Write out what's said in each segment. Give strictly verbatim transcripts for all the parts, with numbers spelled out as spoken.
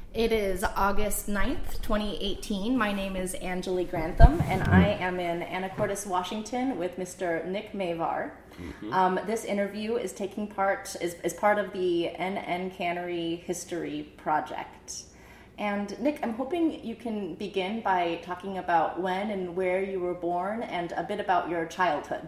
It is August ninth, twenty eighteen. My name is Angeli Grantham, and I am in Anacortes, Washington with Mister Nick Mavar. Mm-hmm. Um, this interview is taking part, is, is part of the N N Cannery History Project. And Nick, I'm hoping you can begin by talking about when and where you were born and a bit about your childhood.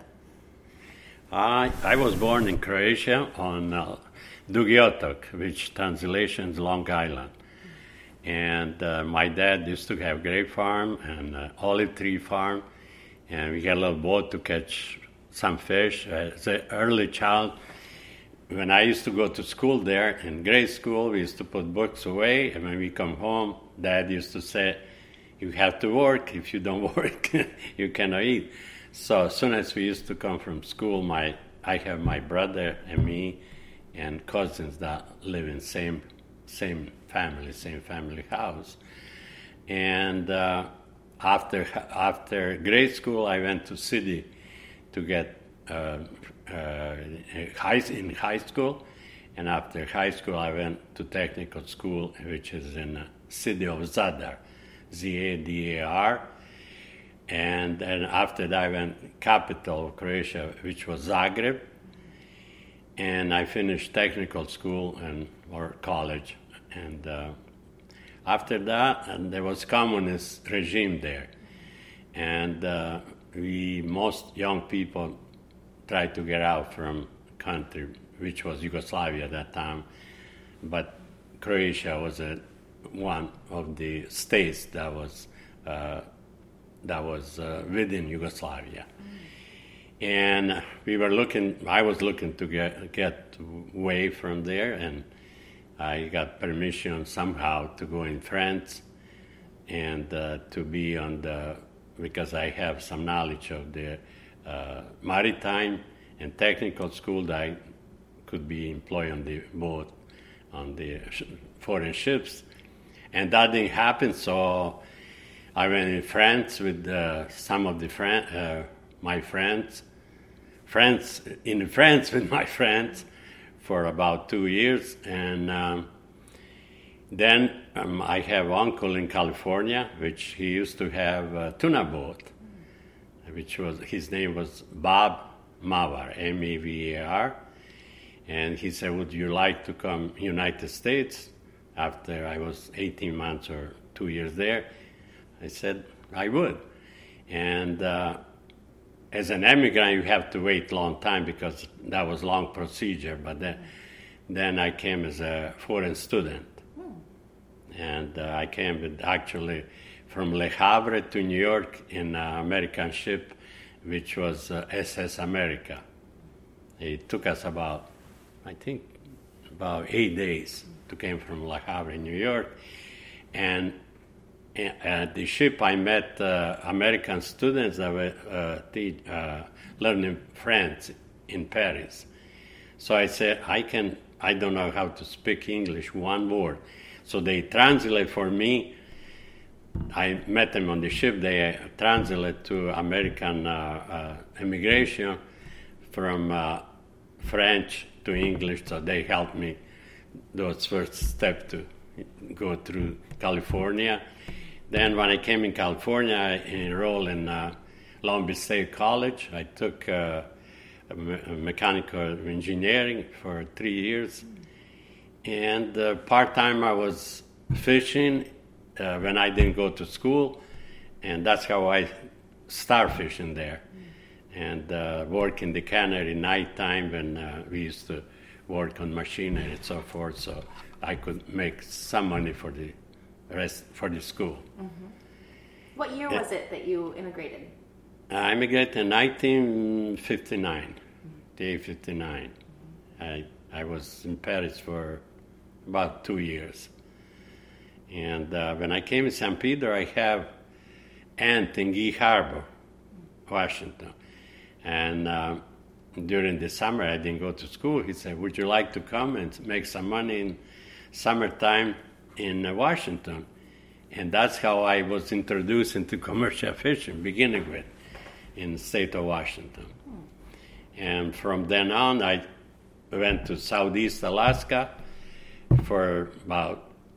I, I was born in Croatia on uh, Dugi Otok, which translations Long Island. And uh, my dad used to have grape farm and uh, olive tree farm, and we had a little boat to catch some fish. As an early child, when I used to go to school there, in grade school, we used to put books away, and when we come home, Dad used to say, you have to work. If you don't work, you cannot eat. So as soon as we used to come from school, my I have my brother and me and cousins that live in same same family, same family house. And uh, after after grade school, I went to city to get uh, uh, high in high school, and after high school, I went to technical school, which is in the city of Zadar, Z A D A R. And then after that, I went capital of Croatia, which was Zagreb, and I finished technical school and or college. And uh, after that, and there was communist regime there, and uh, we most young people tried to get out from country, which was Yugoslavia at that time, but Croatia was a, one of the states that was uh, that was uh, within Yugoslavia, mm. and we were looking. I was looking to get get away from there, and I got permission somehow to go in France and uh, to be on the, because I have some knowledge of the uh, maritime and technical school, that I could be employed on the boat, on the foreign ships. And that didn't happen, so I went in France with uh, some of the friend, uh, my friends, friends in France with my friends, for about two years, and um, then um, I have uncle in California, which he used to have a tuna boat, which was, his name was Bob Mavar, M A V A R, and he said, would you like to come United States after I was eighteen months or two years there? I said, I would, and uh, as an immigrant, you have to wait a long time because that was long procedure. But then, then I came as a foreign student, hmm. and uh, I came with actually from Le Havre to New York in an American ship, which was uh, S S America. It took us about, I think, about eight days to come from Le Havre, New York, and at the ship, I met uh, American students that were uh, te- uh, learning French in Paris. So I said, I can, I don't know how to speak English, one word. So they translate for me. I met them on the ship. They translate to American uh, uh, immigration from uh, French to English. So they helped me those first steps to go through California. Then when I came in California, I enrolled in uh, Long Beach State College. I took uh, me- mechanical engineering for three years. And uh, part-time I was fishing uh, when I didn't go to school. And that's how I started fishing there. And uh, work in the cannery nighttime when uh, we used to work on machinery and so forth. So I could make some money for the rest for the school. Mm-hmm. What year was it that you immigrated? I immigrated in nineteen fifty-nine, day fifty-nine. I I was in Paris for about two years. And uh, when I came to Saint Peter, I have aunt in Gig Harbor, Washington. And uh, during the summer, I didn't go to school. He said, would you like to come and make some money in summertime in Washington? And that's how I was introduced into commercial fishing, beginning with, in the state of Washington. And from then on, I went to Southeast Alaska for about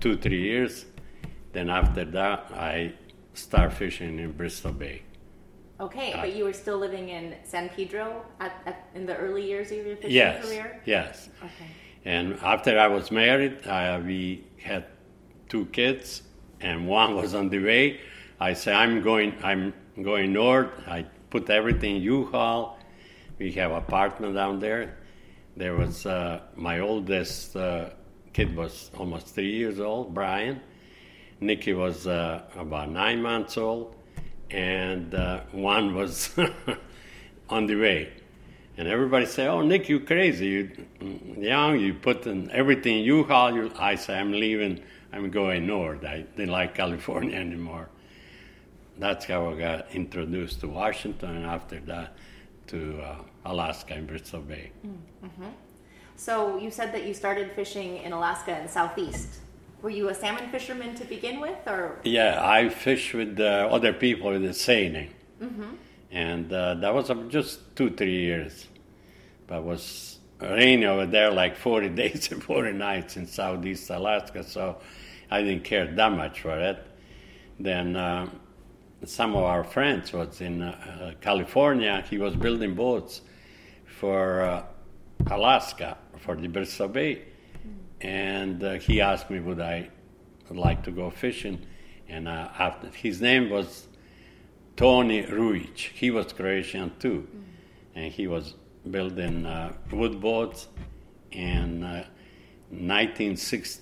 two, three years. Then after that, I start fishing in Bristol Bay. Okay, Uh, but you were still living in San Pedro at, at, in the early years of your fishing yes, career? Yes. Okay. And after I was married, uh, we had two kids, and one was on the way. I said, I'm going, I'm going north. I put everything in U-Haul. We have an apartment down there. There was uh, my oldest uh, kid was almost three years old, Brian. Nikki was uh, about nine months old, and uh, one was on the way. And everybody say, "Oh, Nick, you crazy? You young? You put in everything in U-Haul." You, I say, "I'm leaving. I'm going north. I didn't like California anymore." That's how I got introduced to Washington, and after that, to uh, Alaska and Bristol Bay. Mm-hmm. So you said that you started fishing in Alaska and Southeast. Were you a salmon fisherman to begin with, or? Yeah, I fish with uh, other people with the seining. Mm-hmm. And uh, that was uh, just two, three years. But it was rainy over there like forty days and forty nights in Southeast Alaska, so I didn't care that much for it. Then uh, some of our friends was in uh, California. He was building boats for uh, Alaska, for the Bristol Bay. And uh, he asked me would I like to go fishing. And uh, after, his name was Tony Ruic. He was Croatian too. Mm. And he was building uh, wood boats. In uh, nineteen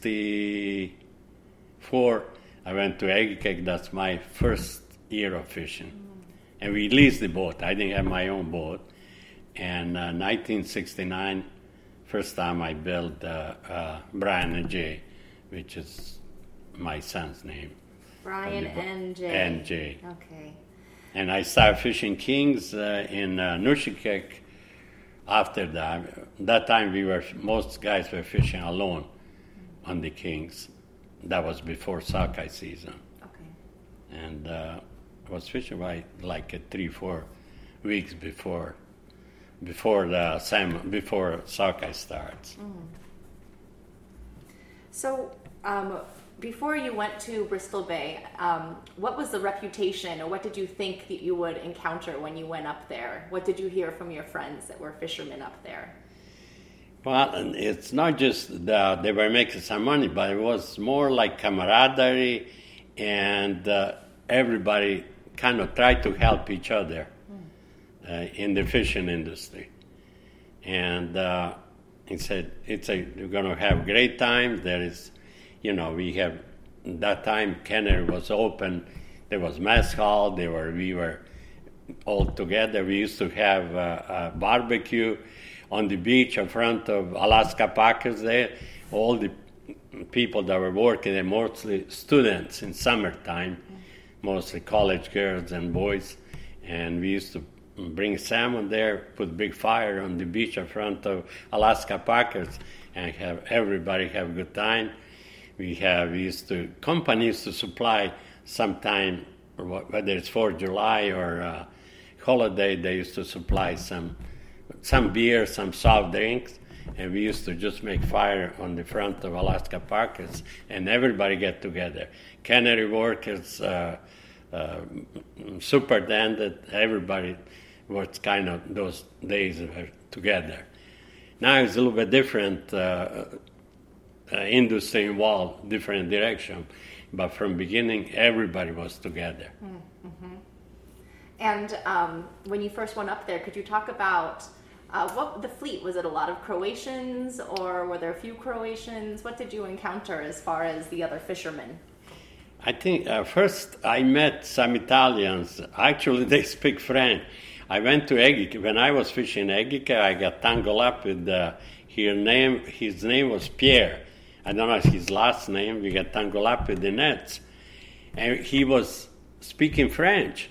sixty-four, I went to Egikek. That's my first year of fishing. Mm. And we leased the boat. I didn't have my own boat. And uh, nineteen sixty-nine, first time I built uh, uh, Brian and Jay, which is my son's name. Brian and Jay. And Jay. Okay. And I started fishing kings uh, in uh, Nushikek after that. That time we were, most guys were fishing alone on the kings. That was before sockeye season. Okay. And uh, I was fishing by like uh, three, four weeks before before the salmon, before sockeye starts. Mm. So, um, before you went to Bristol Bay, um, what was the reputation, or what did you think that you would encounter when you went up there? What did you hear from your friends that were fishermen up there? Well, it's not just that they were making some money, but it was more like camaraderie, and uh, everybody kind of tried to help each other. Uh, in the fishing industry. And uh, he said, it's a, you're going to have great time. There is, you know, we have, that time Kenner was open. There was mess hall. There were, we were all together. We used to have a, a barbecue on the beach in front of Alaska Packers there. All the people that were working there, mostly students in summertime, mostly college girls and boys. And we used to bring salmon there, put big fire on the beach in front of Alaska Packers, and have everybody have a good time. We have we used to company used to supply sometime, whether it's Fourth of July or uh, holiday, they used to supply some some beer, some soft drinks, and we used to just make fire on the front of Alaska Packers, and everybody get together. Cannery workers, uh, uh, superintendent, everybody was kind of those days were together. Now it's a little bit different uh, uh, industry involved, different direction, but from beginning everybody was together. Mm-hmm. And um, when you first went up there, could you talk about uh, what the fleet? Was it a lot of Croatians, or were there a few Croatians? What did you encounter as far as the other fishermen? I think uh, first I met some Italians. Actually, they speak French. I went to Egikek. When I was fishing Egikek, I got tangled up with uh, his name. His name was Pierre. I don't know his last name. We got tangled up with the nets. And he was speaking French.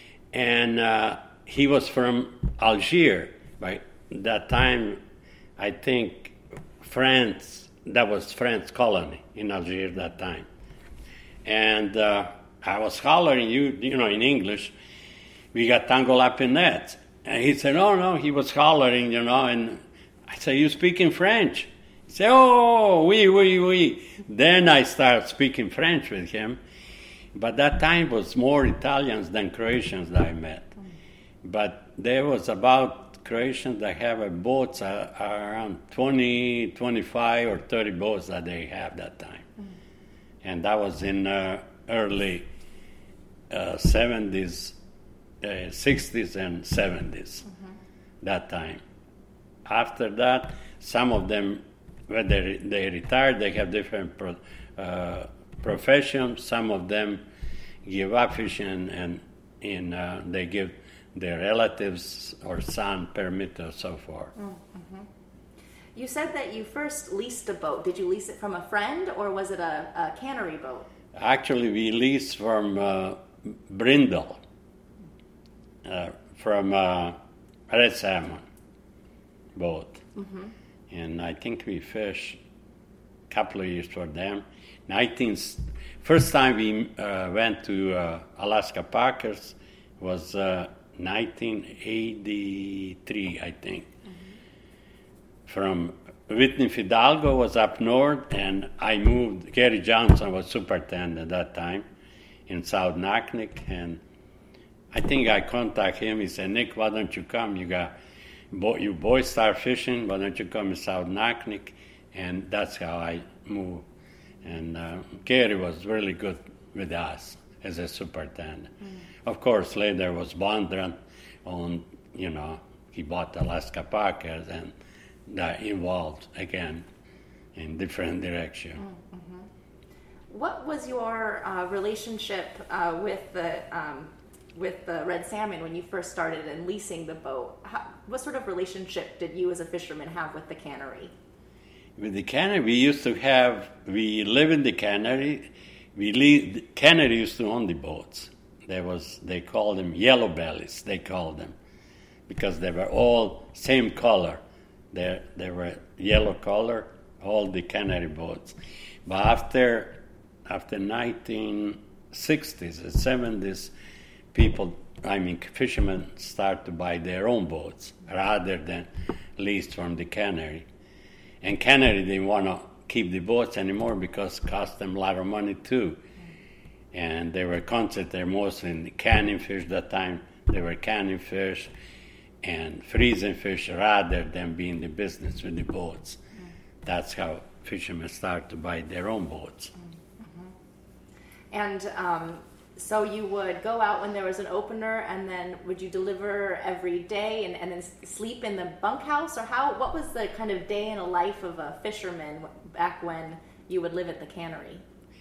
And uh, he was from Algiers. By that time, I think France, that was France colony in Algiers that time. And uh, I was hollering, you, you know, in English, we got tangled up in nets. And he said, oh, no, he was hollering, you know, and I said, you speak in French? Say, oh, oui, oui, oui. Then I started speaking French with him. But that time was more Italians than Croatians that I met. But there was about Croatians that have a boats uh, around twenty, twenty-five or thirty boats that they have that time. And that was in uh, early uh, seventies, uh, sixties and seventies, mm-hmm. that time. After that, some of them, when they, they retired, they have different pro, uh, professions. Some of them give up fishing and in, uh, they give their relatives or son permit or so forth. Mm-hmm. You said that you first leased a boat. Did you lease it from a friend or was it a, a cannery boat? Actually, we leased from uh, Brindle, uh, from uh, Red Salmon boat. Mm-hmm. And I think we fished a couple of years for them. nineteenth, first time we uh, went to uh, Alaska Parkers was uh, nineteen eighty-three, I think. Mm-hmm. From Whitney Fidalgo was up north, and I moved. Gary Johnson was superintendent at that time in South Naknek, and I think I contacted him. He said, "Nick, why don't you come? You got you boys start fishing. Why don't you come to South Naknek?" And that's how I moved. And uh, Gary was really good with us as a superintendent. Mm. Of course, later was Bondran on, you know, he bought Alaska Parkers, and that evolved again in different direction. Mm-hmm. What was your uh, relationship uh, with the um, with the red salmon when you first started and leasing the boat? How, what sort of relationship did you as a fisherman have with the cannery? With the cannery, we used to have, we live in the cannery. We leave, the cannery used to own the boats. There was, they called them yellow bellies, they called them, because they were all same color. They, they were yellow color, all the cannery boats. But after, after nineteen sixties and seventies, people, I mean, fishermen start to buy their own boats rather than leased from the cannery. And cannery didn't want to keep the boats anymore because it cost them a lot of money too. And they were concentrated mostly in canning fish that time. They were canning fish and freezing fish rather than being in the business with the boats. Mm-hmm. That's how fishermen start to buy their own boats. Mm-hmm. And um, so you would go out when there was an opener, and then would you deliver every day and, and then sleep in the bunkhouse? Or how? What was the kind of day in a life of a fisherman back when you would live at the cannery?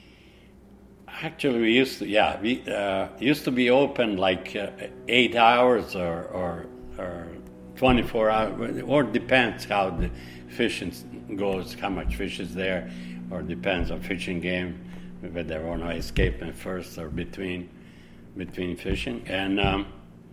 Actually, we used to, yeah, we uh, used to be open like uh, eight hours or, or or twenty-four hours, or depends how the fishing goes, how much fish is there, or depends on fishing game, whether they want to escape in first or between between fishing. And um,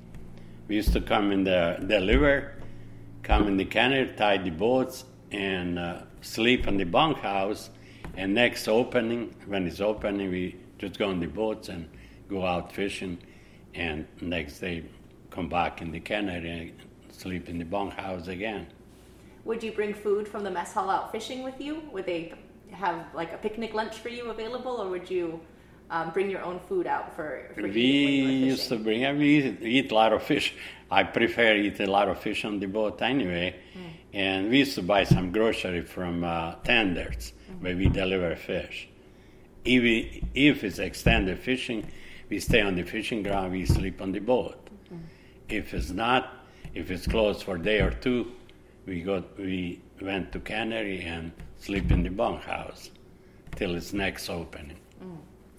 we used to come in the deliver, come in the cannery, tie the boats, and uh, sleep in the bunkhouse. And next opening, when it's opening, we just go on the boats and go out fishing, and next day come back in the cannery and sleep in the bunkhouse again. Would you bring food from the mess hall out fishing with you? Would they have like a picnic lunch for you available, or would you um, bring your own food out for, for we you when you were used to bring, we eat, eat a lot of fish. I prefer eat a lot of fish on the boat anyway. Mm. And we used to buy some grocery from uh, tenders, mm-hmm. where we deliver fish. If, we, if it's extended fishing, we stay on the fishing ground, we sleep on the boat. Mm-hmm. If it's not, if it's closed for a day or two, we go. We went to cannery and sleep in the bunkhouse till its next opening. Mm.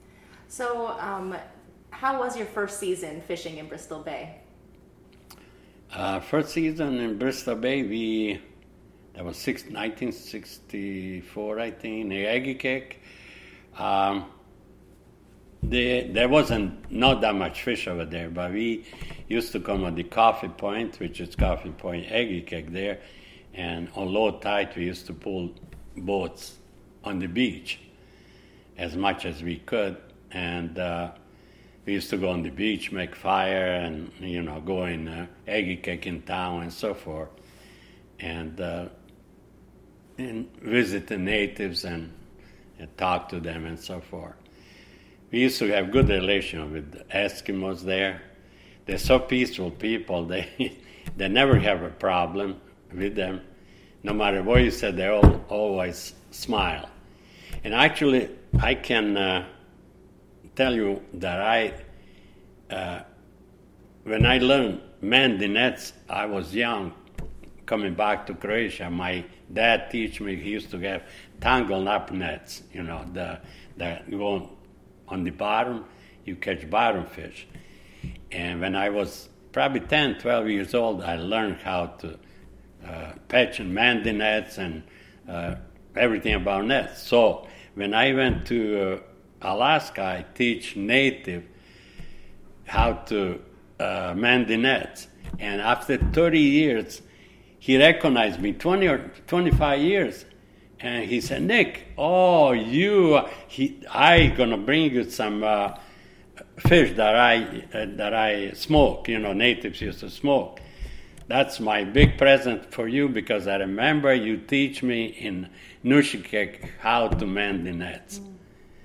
So, um, how was your first season fishing in Bristol Bay? Uh, first season in Bristol Bay, we that was six, nineteen sixty-four, I think, in Egikek. Um, There, there wasn't not that much fish over there, but we used to come on the Coffee Point, which is Coffee Point Egikek there, and on low tide we used to pull boats on the beach as much as we could, and uh, we used to go on the beach, make fire, and you know go in uh, Egikek in town and so forth. And uh, and visit the natives and, and talk to them and so forth. We used to have good relations with the Eskimos there. They're so peaceful people. They they never have a problem with them. No matter what you said, they all always smile. And actually, I can uh, tell you that I, uh, when I learned mending nets, I was young, coming back to Croatia. My dad teach me, he used to have tangled up nets, you know, the, the go on the bottom, you catch bottom fish. And when I was probably ten, twelve years old, I learned how to uh, patch and mend the nets and uh, everything about nets. So when I went to uh, Alaska, I teach native how to uh, mend the nets. And after thirty years, he recognized me, twenty or twenty-five years. And he said, Nick, oh, you, he, I gonna bring you some uh, fish that I uh, that I smoke. You know, natives used to smoke. That's my big present for you because I remember you teach me in Nushikek how to mend the nets. Mm.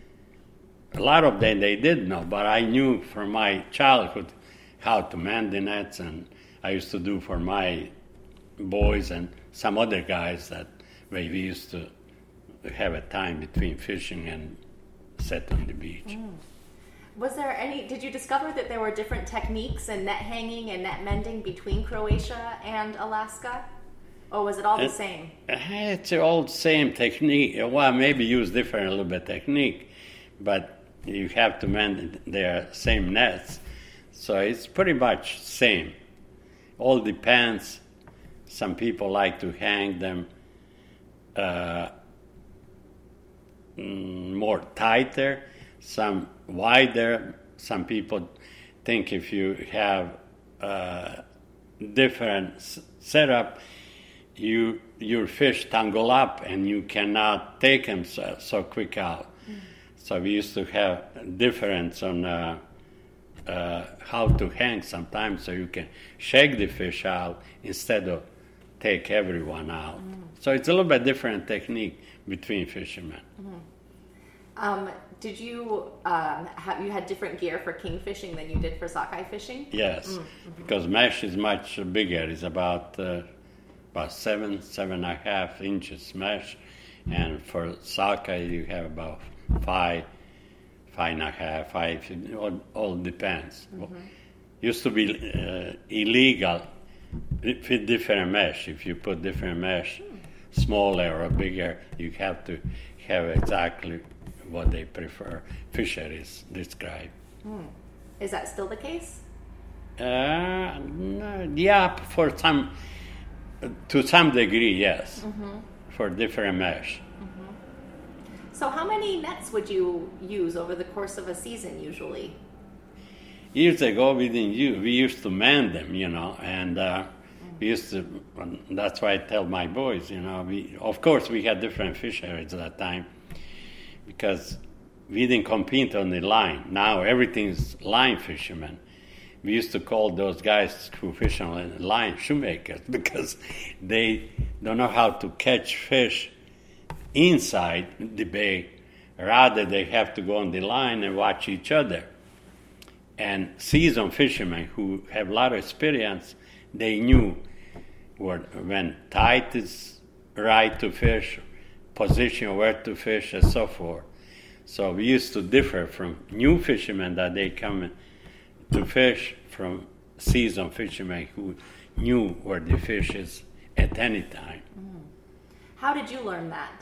A lot of them they did know, but I knew from my childhood how to mend the nets, and I used to do for my boys and some other guys that we used to have a time between fishing and sit on the beach. Mm. Was there any, did you discover that there were different techniques in net hanging and net mending between Croatia and Alaska? Or was it all the it, same? It's all the same technique. Well, maybe use different a little bit technique, but you have to mend their same nets. So it's pretty much same. All depends. Some people like to hang them uh, more tighter, some wider. Some people think if you have uh, different s- setup, you your fish tangle up and you cannot take them so, so quick out. Mm. So we used to have difference on uh, uh, how to hang sometimes, so you can shake the fish out instead of take everyone out. Mm. So it's a little bit different technique between fishermen. Mm. Um, did you um, have you had different gear for king fishing than you did for sockeye fishing? Yes, mm. mm-hmm. because mesh is much bigger. It's about uh, about seven, seven and a half inches mesh, and for sockeye you have about five, five and a half, five. It all, all depends. Mm-hmm. Used to be uh, illegal with different mesh. If you put different mesh, mm. smaller or bigger, you have to have exactly what they prefer. Fisheries describe. Mm. Is that still the case? Uh, no, yeah, for some, to some degree, yes. Mm-hmm. For different mesh. Mm-hmm. So, how many nets would you use over the course of a season usually? Years ago, we didn't use. We used to mend them, you know, and uh, we used to. That's why I tell my boys, you know, we of course we had different fisheries at that time, because we didn't compete on the line. Now everything's line fishermen. We used to call those guys who fish on the line shoemakers because they don't know how to catch fish inside the bay. Rather, they have to go on the line and watch each other. And seasoned fishermen who have a lot of experience, they knew what, when tide is right to fish, position where to fish, and so forth. So we used to differ from new fishermen that they come to fish from seasoned fishermen who knew where the fish is at any time. Mm. How did you learn that?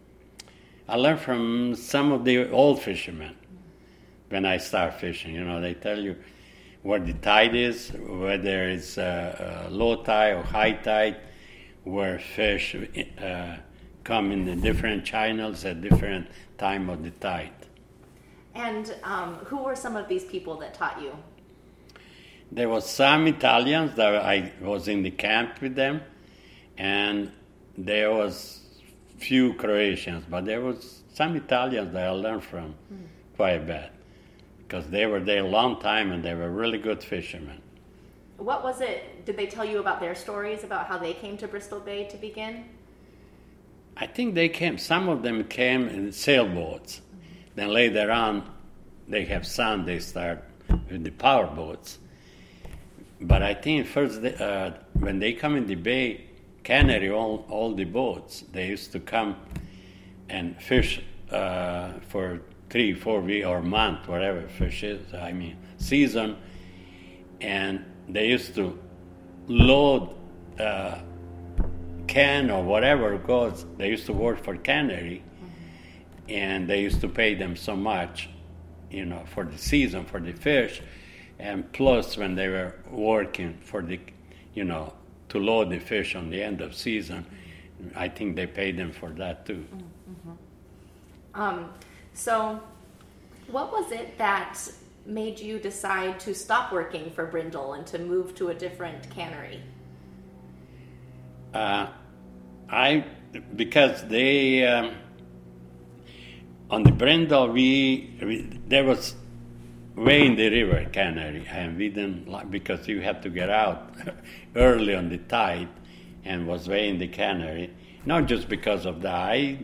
I learned from some of the old fishermen. When I start fishing, you know, they tell you where the tide is, whether it's uh, uh, low tide or high tide, where fish uh, come in the different channels at different time of the tide. And um, who were some of these people that taught you? There was some Italians that I was in the camp with them, and there was few Croatians, but there was some Italians that I learned from mm. quite a bit. Because they were there a long time and they were really good fishermen. What was it? Did they tell you about their stories about how they came to Bristol Bay to begin? I think they came, some of them came in sailboats. Mm-hmm. Then later on, they have sun, they start with the power boats. But I think first, they, uh, when they come in the bay, cannery, all, all the boats, they used to come and fish uh, for three, four weeks or a month, whatever fish is, I mean, season. And they used to load uh, can or whatever it goes. They used to work for cannery, mm-hmm. and they used to pay them so much, you know, for the season, for the fish. And plus, when they were working for the, you know, to load the fish on the end of season, I think they paid them for that too. Mm-hmm. Um, so, what was it that made you decide to stop working for Brindle and to move to a different cannery? Uh, I because they um, on the Brindle we, we there was way in the river cannery, and we didn't like, because you had to get out early on the tide, and was way in the cannery. Not just because of that. I,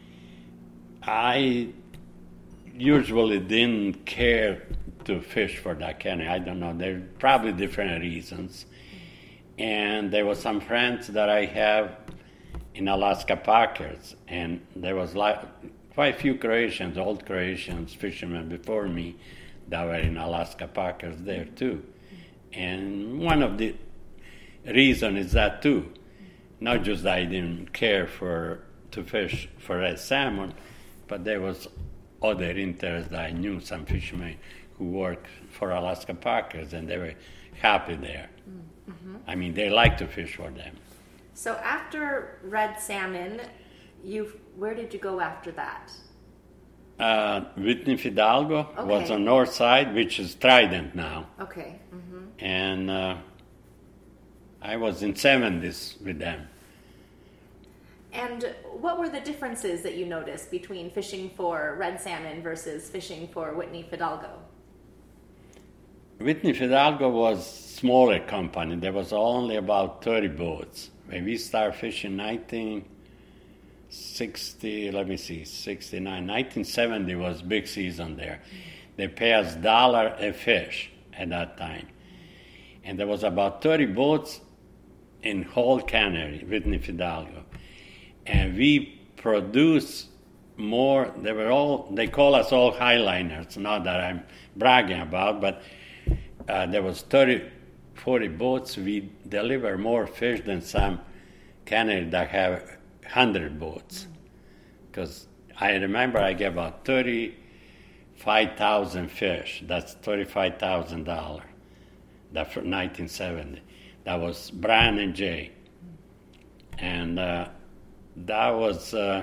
I usually didn't care to fish for that cannery. I don't know. There are probably different reasons. And there were some friends that I have in Alaska Parkers, and there was like quite a few Croatians, old Croatians, fishermen before me, that were in Alaska Parkers there too. And one of the reasons is that too. Not just that I didn't care for to fish for red salmon, but there was other interests that I knew, some fishermen who worked for Alaska Parkers, and they were happy there. Mm-hmm. I mean, they like to fish for them. So after red salmon, you where did you go after that? Uh, Whitney Fidalgo okay. was on north side, which is Trident now. Okay. Mm-hmm. And uh, I was in seventies with them. And what were the differences that you noticed between fishing for red salmon versus fishing for Whitney Fidalgo? Whitney Fidalgo was smaller company. There was only about thirty boats. When we started fishing nineteen sixty, let me see, sixty-nine, nineteen seventy was big season there. They pay us dollar a fish at that time. And there was about thirty boats in whole cannery, Whitney Fidalgo. And we produced more, they were all, they call us all highliners, not that I'm bragging about, but uh, there was thirty, forty boats. We deliver more fish than some cannery that have one hundred boats. Because I remember I get about thirty-five thousand fish. That's thirty-five thousand dollars. That for nineteen seventy. That was Brian and Jay. And uh, that was uh,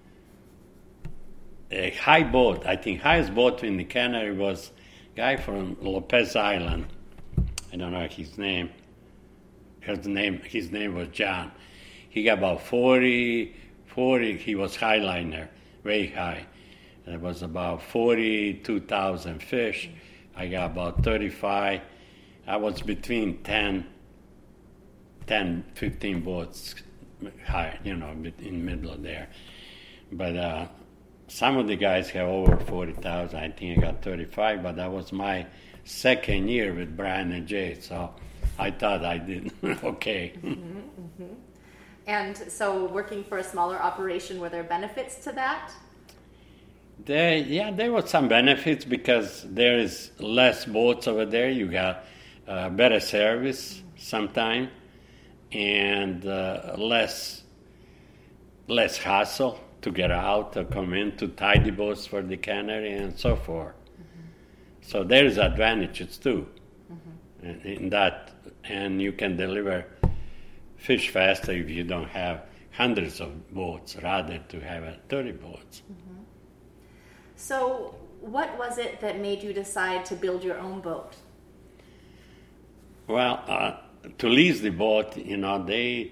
a high boat. I think highest boat in the cannery was a guy from Lopez Island. I don't know his name. His name, his name was John. He got about forty, forty, he was highliner, way high. There was about forty-two thousand fish. I got about thirty-five. I was between ten, ten, fifteen boats high, you know, in middle of there. But uh, some of the guys have over forty thousand. I think I got thirty-five, but that was my second year with Brian and Jay, so I thought I did okay. Mm-hmm, mm-hmm. And so working for a smaller operation, were there benefits to that? There, yeah, there were some benefits because there is less boats over there. You got uh, better service sometime, and uh, less less hassle to get out or come in to tie the boats for the cannery and so forth. Mm-hmm. So there is advantages too, mm-hmm. in, in that, and you can deliver fish faster if you don't have hundreds of boats rather to have thirty boats. Mm-hmm. So what was it that made you decide to build your own boat? Well, uh, to lease the boat, you know, they,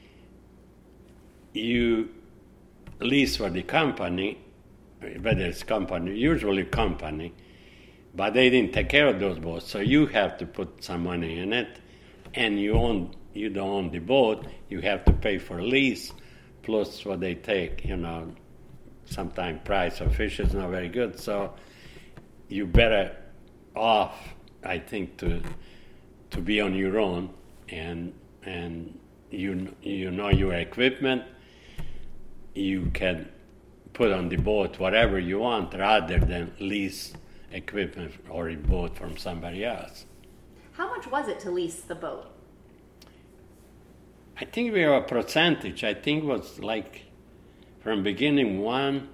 you lease for the company, whether it's company, usually company, but they didn't take care of those boats, so you have to put some money in it, and you own, you don't own the boat, you have to pay for lease plus what they take, you know, sometimes price of fish is not very good, so you better off, I think, to to be on your own, and and you you know your equipment, you can put on the boat whatever you want rather than lease equipment or a boat from somebody else. How much was it to lease the boat? I think we have a percentage. I think it was like from beginning one,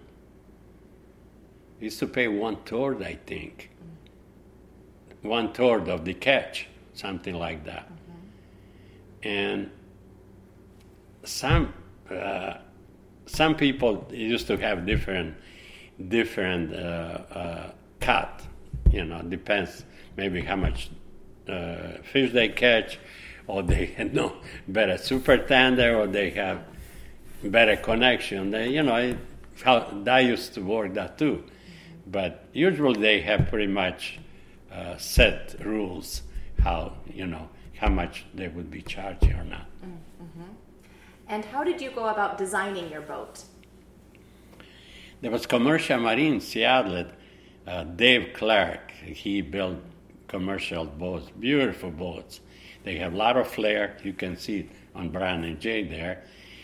we used to pay one third, I think. Mm-hmm. One third of the catch, something like that. Mm-hmm. And some uh, some people used to have different different uh, uh, cut. You know, depends maybe how much uh, fish they catch, or they have no better super tender, or they have better connection. They, you know, it, how that used to work that too. But usually they have pretty much uh, set rules how, you know, how much they would be charging or not. Mm-hmm. And how did you go about designing your boat? There was Commercial Marine Seattle, uh, Dave Clark. He built commercial boats, beautiful boats. They have a lot of flair. You can see it on Brian and Jay there.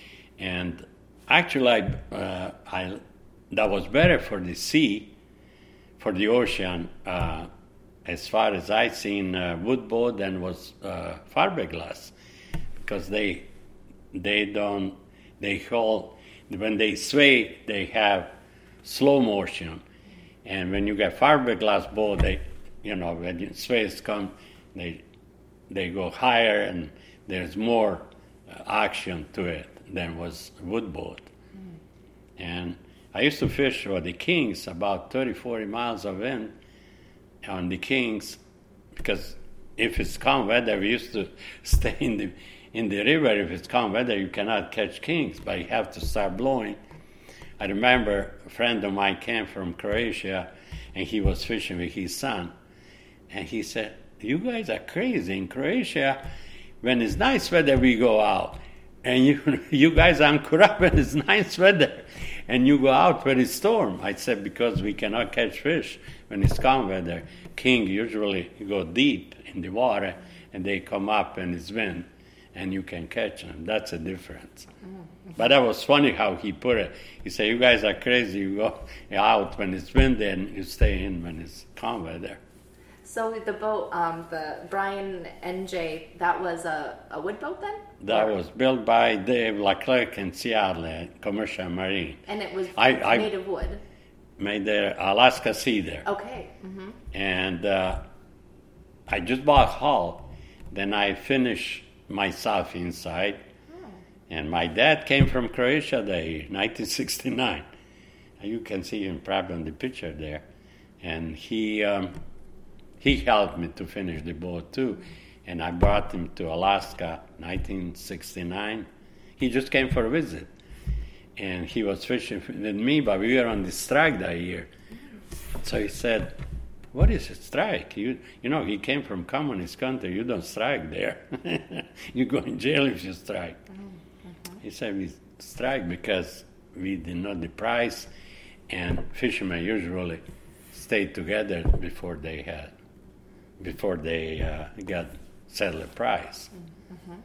And actually, I, uh, I, that was better for the sea, for the ocean, uh, as far as I seen uh, wood boat than was uh, fiberglass, because they they don't they hold when they sway they have slow motion, and when you get fiberglass boat, they you know when the sways come, they they go higher and there's more uh, action to it than was wood boat. Mm. And I used to fish with the Kings about thirty, forty miles of wind on the Kings, because if it's calm weather, we used to stay in the in the river. If it's calm weather, you cannot catch Kings, but you have to start blowing. I remember a friend of mine came from Croatia, and he was fishing with his son, and he said, "You guys are crazy. In Croatia, when it's nice weather, we go out. And you you guys anchor up when it's nice weather, and you go out when it's storm." I said, "Because we cannot catch fish when it's calm weather. King usually go deep in the water, and they come up when it's wind, and you can catch them. That's a difference." Mm-hmm. But that was funny how he put it. He said, "You guys are crazy. You go out when it's windy, and you stay in when it's calm weather." So the boat, um, the Brian N J, that was a, a wood boat then? That or? was built by Dave Leclerc in Seattle at Commercial Marine. And it was I, I made of wood? Made there, Alaska cedar. Okay. Mm-hmm. And uh, I just bought hull. Then I finished myself inside. Oh. And my dad came from Croatia there, nineteen sixty-nine. You can see him probably in the picture there. And he... Um, He helped me to finish the boat too, and I brought him to Alaska, nineteen sixty-nine. He just came for a visit, and he was fishing with me, but we were on the strike that year. So he said, "What is a strike? You, you know, he came from communist country. You don't strike there. You go in jail if you strike." Mm-hmm. He said, "We strike because we didn't know the price, and fishermen usually stayed together before they had." before they uh, got settled a price." Mm-hmm.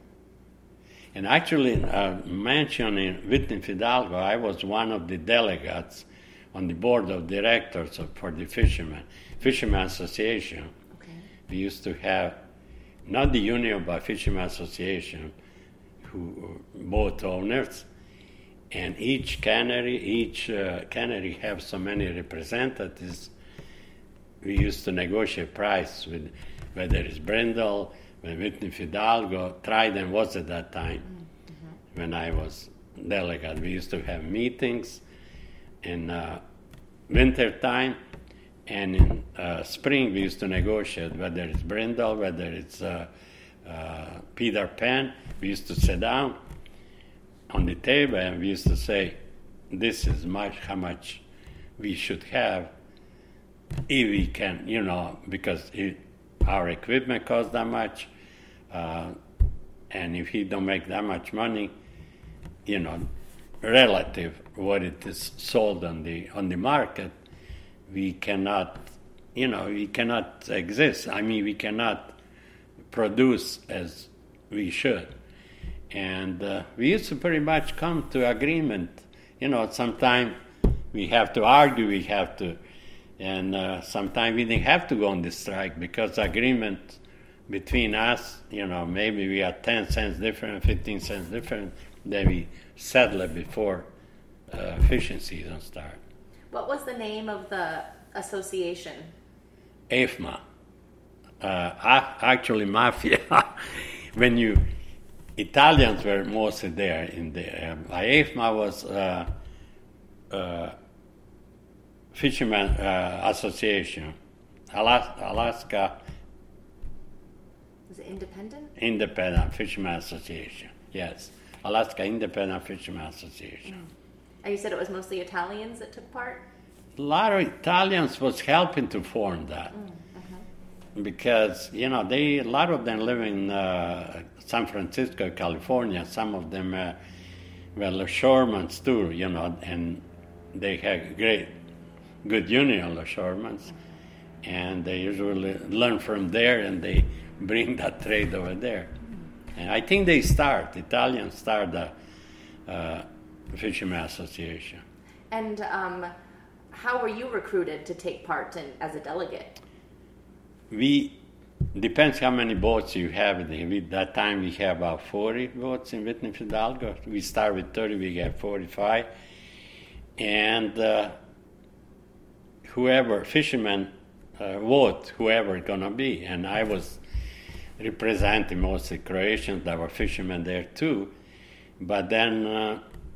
And actually, uh, mentioning Whitney Fidalgo, I was one of the delegates on the board of directors of, for the Fishermen, Fishermen Association. Okay. We used to have, not the union, but Fishermen Association, who both owners, and each cannery, each uh, cannery have so many representatives. We used to negotiate price with whether it's Brindle, when Whitney Fidalgo, Trident was at that time. Mm-hmm. When I was delegate, we used to have meetings in uh, winter time, and in uh, spring we used to negotiate whether it's Brindle, whether it's uh, uh, Peter Pan. We used to sit down on the table and we used to say, "This is much how much we should have. If we can, you know, because it, our equipment costs that much, uh, and if he don't make that much money, you know, relative what it is sold on the on the market, we cannot, you know, we cannot exist. I mean, we cannot produce as we should. And uh, we used to pretty much come to agreement. You know, sometimes we have to argue, we have to, and uh, sometimes we didn't have to go on the strike because agreement between us, you know, maybe we are ten cents different, fifteen cents different, then we settle it before uh, fishing season starts. What was the name of the association? A F M A. Uh, actually, mafia. When you, Italians were mostly there in the, uh, A F M A was uh, uh, Fishermen uh, Association, Alaska, Alaska Was it independent? Independent Fishermen Association, yes. Alaska Independent Fishermen Association. Mm. And you said it was mostly Italians that took part? A lot of Italians was helping to form that. Mm, uh-huh. Because, you know, they a lot of them live in uh, San Francisco, California. Some of them uh, were longshoremen too, you know, and they had great, good union longshoremen. Mm-hmm. And they usually learn from there and they bring that trade over there. Mm-hmm. And I think they start, Italians start the uh, Fishermen Association. And um, how were you recruited to take part in, as a delegate? We, depends how many boats you have. At that time we have about forty boats in Whitney Fidalgo. We start with thirty, we get forty-five. And uh, whoever, fishermen uh, vote, whoever it's going to be. And I was representing mostly Croatians, there were fishermen there too. But then uh,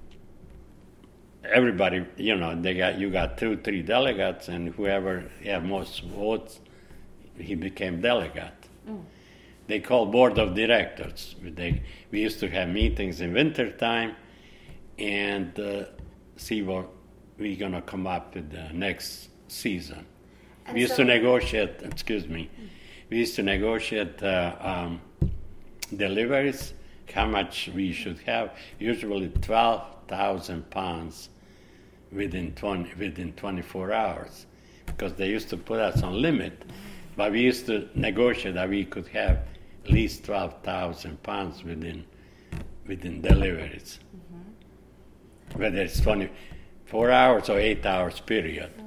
everybody, you know, they got you got two, three delegates, and whoever had most votes, he became delegate. Mm. They call board of directors. They, we used to have meetings in wintertime and uh, see what we're going to come up with the next season. And we used so, to negotiate, excuse me, mm. we used to negotiate uh, um, deliveries, how much we should have, usually twelve thousand pounds within twenty, within twenty-four hours, because they used to put us on limit. But we used to negotiate that we could have at least twelve thousand pounds within within deliveries, mm-hmm. whether it's twenty-four hours or eight hours period. Mm.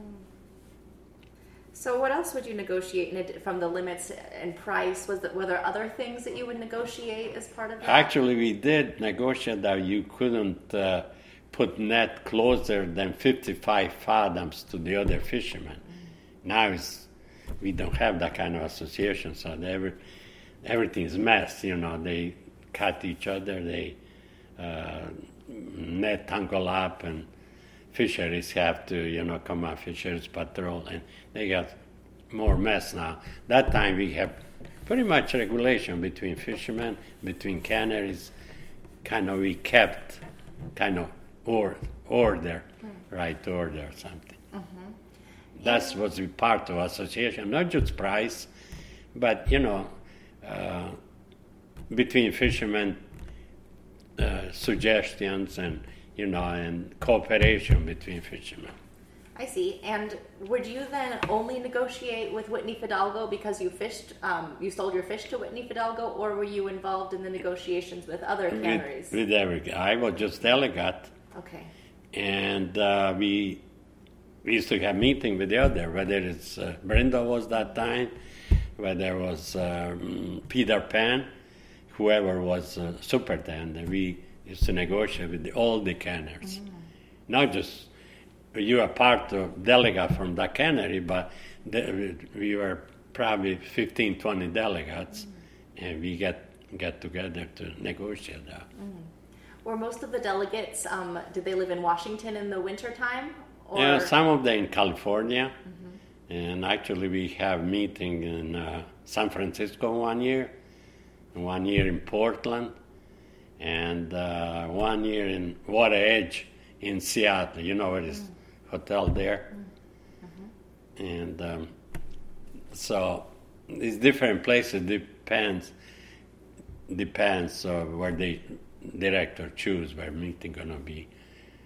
So what else would you negotiate in it from the limits and price? Was that, were there other things that you would negotiate as part of that? Actually, we did negotiate that you couldn't uh, put net closer than fifty-five fathoms to the other fishermen. Mm. Now it's we don't have that kind of association, so every, everything is messed, you know. They cut each other, they uh, net tangle up, and fisheries have to, you know, come out, fisheries patrol, and they got more mess now. That time we have pretty much regulation between fishermen, between canneries, kind of we kept kind of or, order, mm. right order or something. Mm-hmm. That was part of association, not just price, but, you know, uh, between fishermen, uh, suggestions and, you know, and cooperation between fishermen. I see. And would you then only negotiate with Whitney Fidalgo because you fished, um, you sold your fish to Whitney Fidalgo, or were you involved in the negotiations with other canneries? With, with every, I was just delegate. Okay. And uh, we... We used to have meeting with the other, whether it's uh, Brenda was that time, whether it was um, Peter Pan, whoever was uh, superintendent. We used to negotiate with the, all the canners. Mm. Not just, you are part of delegate from the cannery, but the, we were probably fifteen, twenty delegates, mm. and we get, get together to negotiate that. Mm. Were most of the delegates, um, did they live in Washington in the wintertime? Or? Yeah, some of them in California, mm-hmm. and actually we have meeting in uh, San Francisco one year, one year in Portland, and uh, one year in Water Edge in Seattle. You know, it is mm-hmm. hotel there, mm-hmm. and um, so it's different places. Depends depends of where the director choose where meeting gonna be.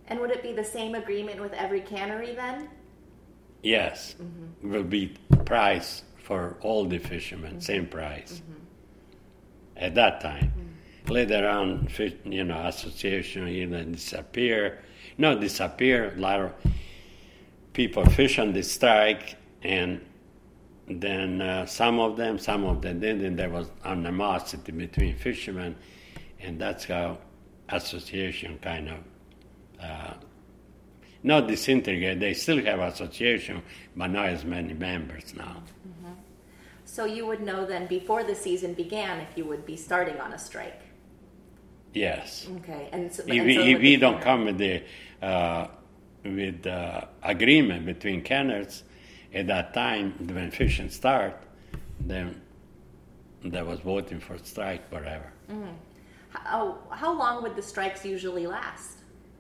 And would it be the same agreement with every cannery then? Yes, mm-hmm. Will be price for all the fishermen, mm-hmm. same price. Mm-hmm. At that time. Mm-hmm. Later on, fish, you know, association either disappear, not disappear. A lot of people fish on the strike, and then uh, some of them, some of them didn't. There was animosity between fishermen, and that's how association kind of uh, not disintegrate. They still have association, but not as many members now. Mm-hmm. So you would know then before the season began if you would be starting on a strike? Yes. Okay. And so, if and we, so if we don't come with the uh, with the agreement between canners at that time when fishing start, then there was voting for strike forever. Mm-hmm. How, how long would the strikes usually last?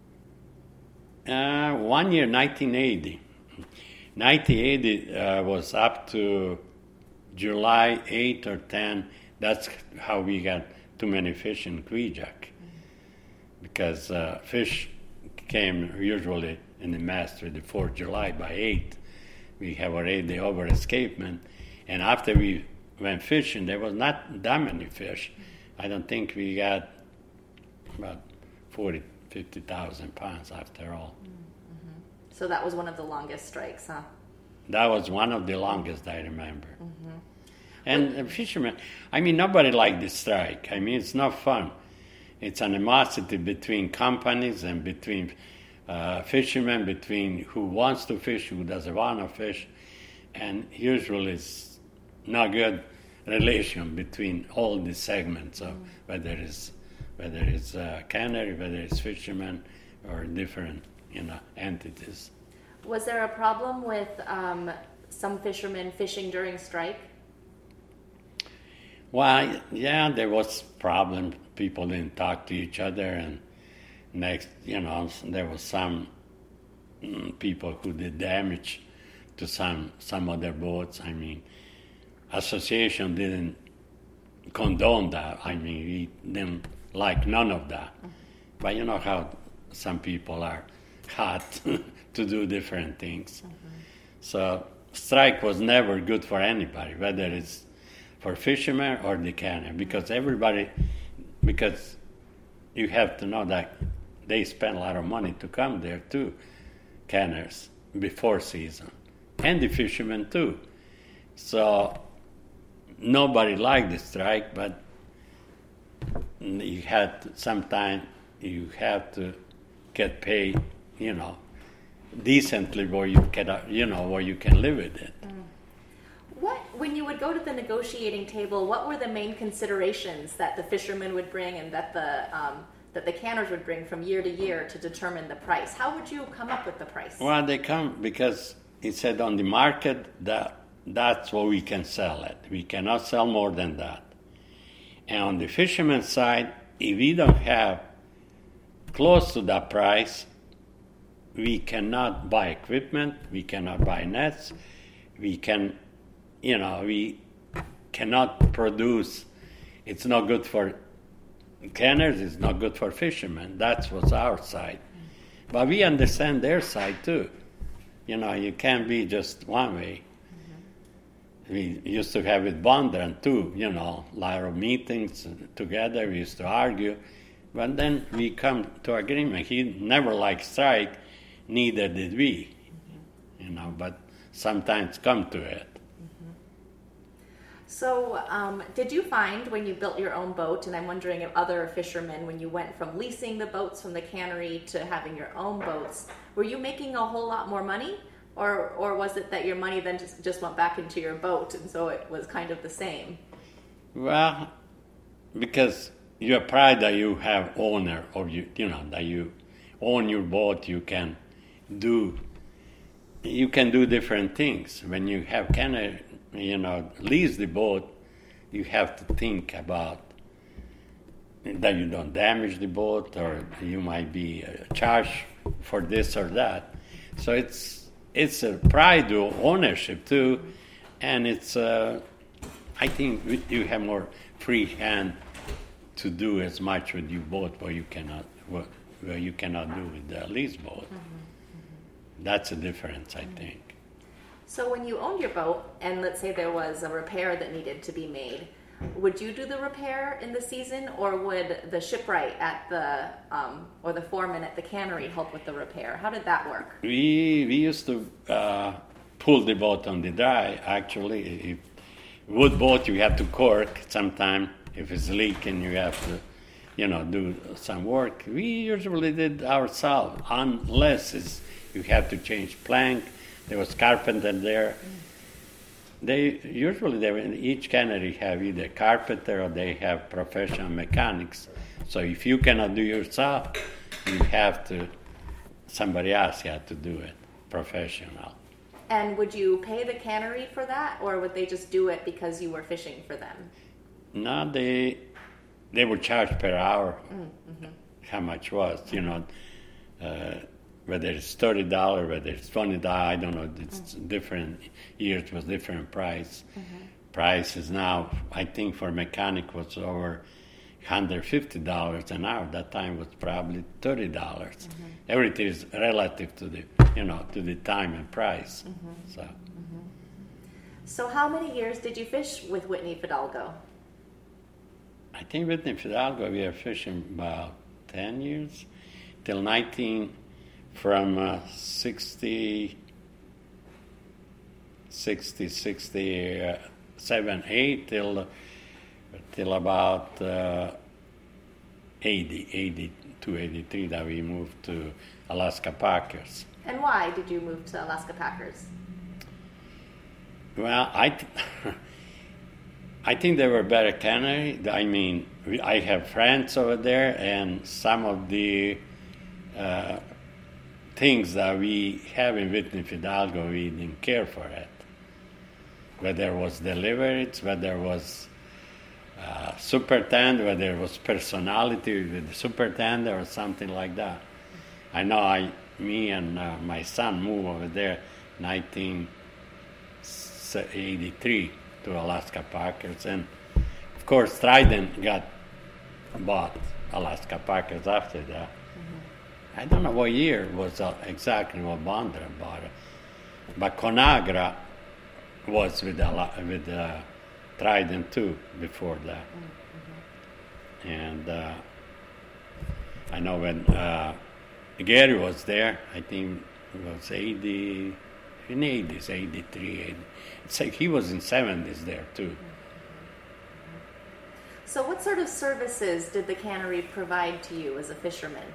Uh, one year, nineteen eighty. nineteen eighty uh, was up to July eighth or tenth. That's how we got too many fish in Kvichak. Mm-hmm. Because uh, fish came usually in the master the fourth of July by eight. We have already the over escapement. And after we went fishing, there was not that many fish. I don't think we got about forty, fifty thousand pounds after all. Mm-hmm. So that was one of the longest strikes, huh? That was one of the longest I remember. Mm-hmm. And well, fishermen, I mean, nobody liked the strike. I mean, it's not fun. It's animosity between companies and between uh, fishermen, between who wants to fish, who doesn't want to fish. And usually it's not good relation between all the segments of mm. whether it's whether it's uh, cannery, whether it's fishermen, or different you know entities. Was there a problem with um, some fishermen fishing during strike? Well, yeah, there was problem. People didn't talk to each other, and next, you know, there was some mm, people who did damage to some some other boats. I mean. Association didn't condone that. I mean, we didn't like none of that. Mm-hmm. But you know how some people are hot to do different things. Mm-hmm. So strike was never good for anybody, whether it's for fishermen or the canner, because everybody, because you have to know that they spend a lot of money to come there too, canners, before season, and the fishermen too. So nobody liked the strike, but you had to, sometime you have to get paid, you know, decently where you can, you know, where you can live with it. Mm. What, when you would go to the negotiating table, what were the main considerations that the fishermen would bring and that the um, that the canners would bring from year to year to determine the price? How would you come up with the price? Well, they come because it said on the market that that's what we can sell it. We cannot sell more than that. And on the fisherman's side, if we don't have close to that price, we cannot buy equipment, we cannot buy nets, we can, you know, we cannot produce. It's not good for canners, it's not good for fishermen. That's what's our side. But we understand their side too. You know, you can't be just one way. We used to have with Bondran too, you know, a lot of meetings together, we used to argue, but then we come to agreement. He never liked strike, neither did we, mm-hmm. you know, but sometimes come to it. Mm-hmm. So um, did you find when you built your own boat, and I'm wondering if other fishermen, when you went from leasing the boats from the cannery to having your own boats, were you making a whole lot more money? Or or was it that your money then just, just went back into your boat, and so it was kind of the same? Well, because you're proud that you have owner, or you you know that you own your boat, you can do you can do different things. When you have kind of you know lease the boat, you have to think about that you don't damage the boat, or you might be charged for this or that. So it's. It's a pride of ownership too, and it's. Uh, I think you have more free hand to do as much with your boat, where you cannot, where you cannot do with the lease boat. Mm-hmm. Mm-hmm. That's a difference, I mm-hmm. think. So when you owned your boat, and let's say there was a repair that needed to be made, would you do the repair in the season, or would the shipwright at the um, or the foreman at the cannery help with the repair? How did that work? We we used to uh, pull the boat on the dry. Actually, if wood boat, you have to cork sometime. If it's leaking, you have to, you know, do some work. We usually did ourselves, unless it's, you have to change plank. There was carpenter there. Mm. They usually they in each cannery have either carpenter or they have professional mechanics. So if you cannot do yourself, you have to somebody else have to do it, professional. And would you pay the cannery for that, or would they just do it because you were fishing for them? No, they they would charge per hour. Mm-hmm. How much was, you know, uh, whether it's thirty dollars, whether it's twenty dollars, I don't know. It's mm-hmm. different years was different price. Mm-hmm. Prices now, I think for mechanic was over one hundred fifty dollars an hour. That time was probably thirty dollars. Mm-hmm. Everything is relative to the, you know, to the time and price. Mm-hmm. So. Mm-hmm. So how many years did you fish with Whitney Fidalgo? I think Whitney Fidalgo, we were fishing about ten years, till nineteen, from uh, sixty, sixty, sixty-seven, eight, till, till about uh, eighty, eighty-two, eighty-three, that we moved to Alaska Packers. And why did you move to Alaska Packers? Well, I... Th- I think they were better cannery. I mean, we, I have friends over there, and some of the uh, things that we have in Whitney Fidalgo, we didn't care for it. Whether it was deliveries, whether it was uh, superintendent, whether it was personality with the superintendent or something like that. I know I, me and uh, my son moved over there in nineteen eighty-three. To Alaska Packers, and of course Trident got bought Alaska Packers after that. Mm-hmm. I don't know what year was uh, exactly what Bondra bought it, but Conagra was with uh, with uh, Trident too before that. Mm-hmm. And uh, I know when uh, Gary was there, I think it was eighty, in the eighties, eighty-three, eighty. It's like he was in seventies there too. So what sort of services did the cannery provide to you as a fisherman?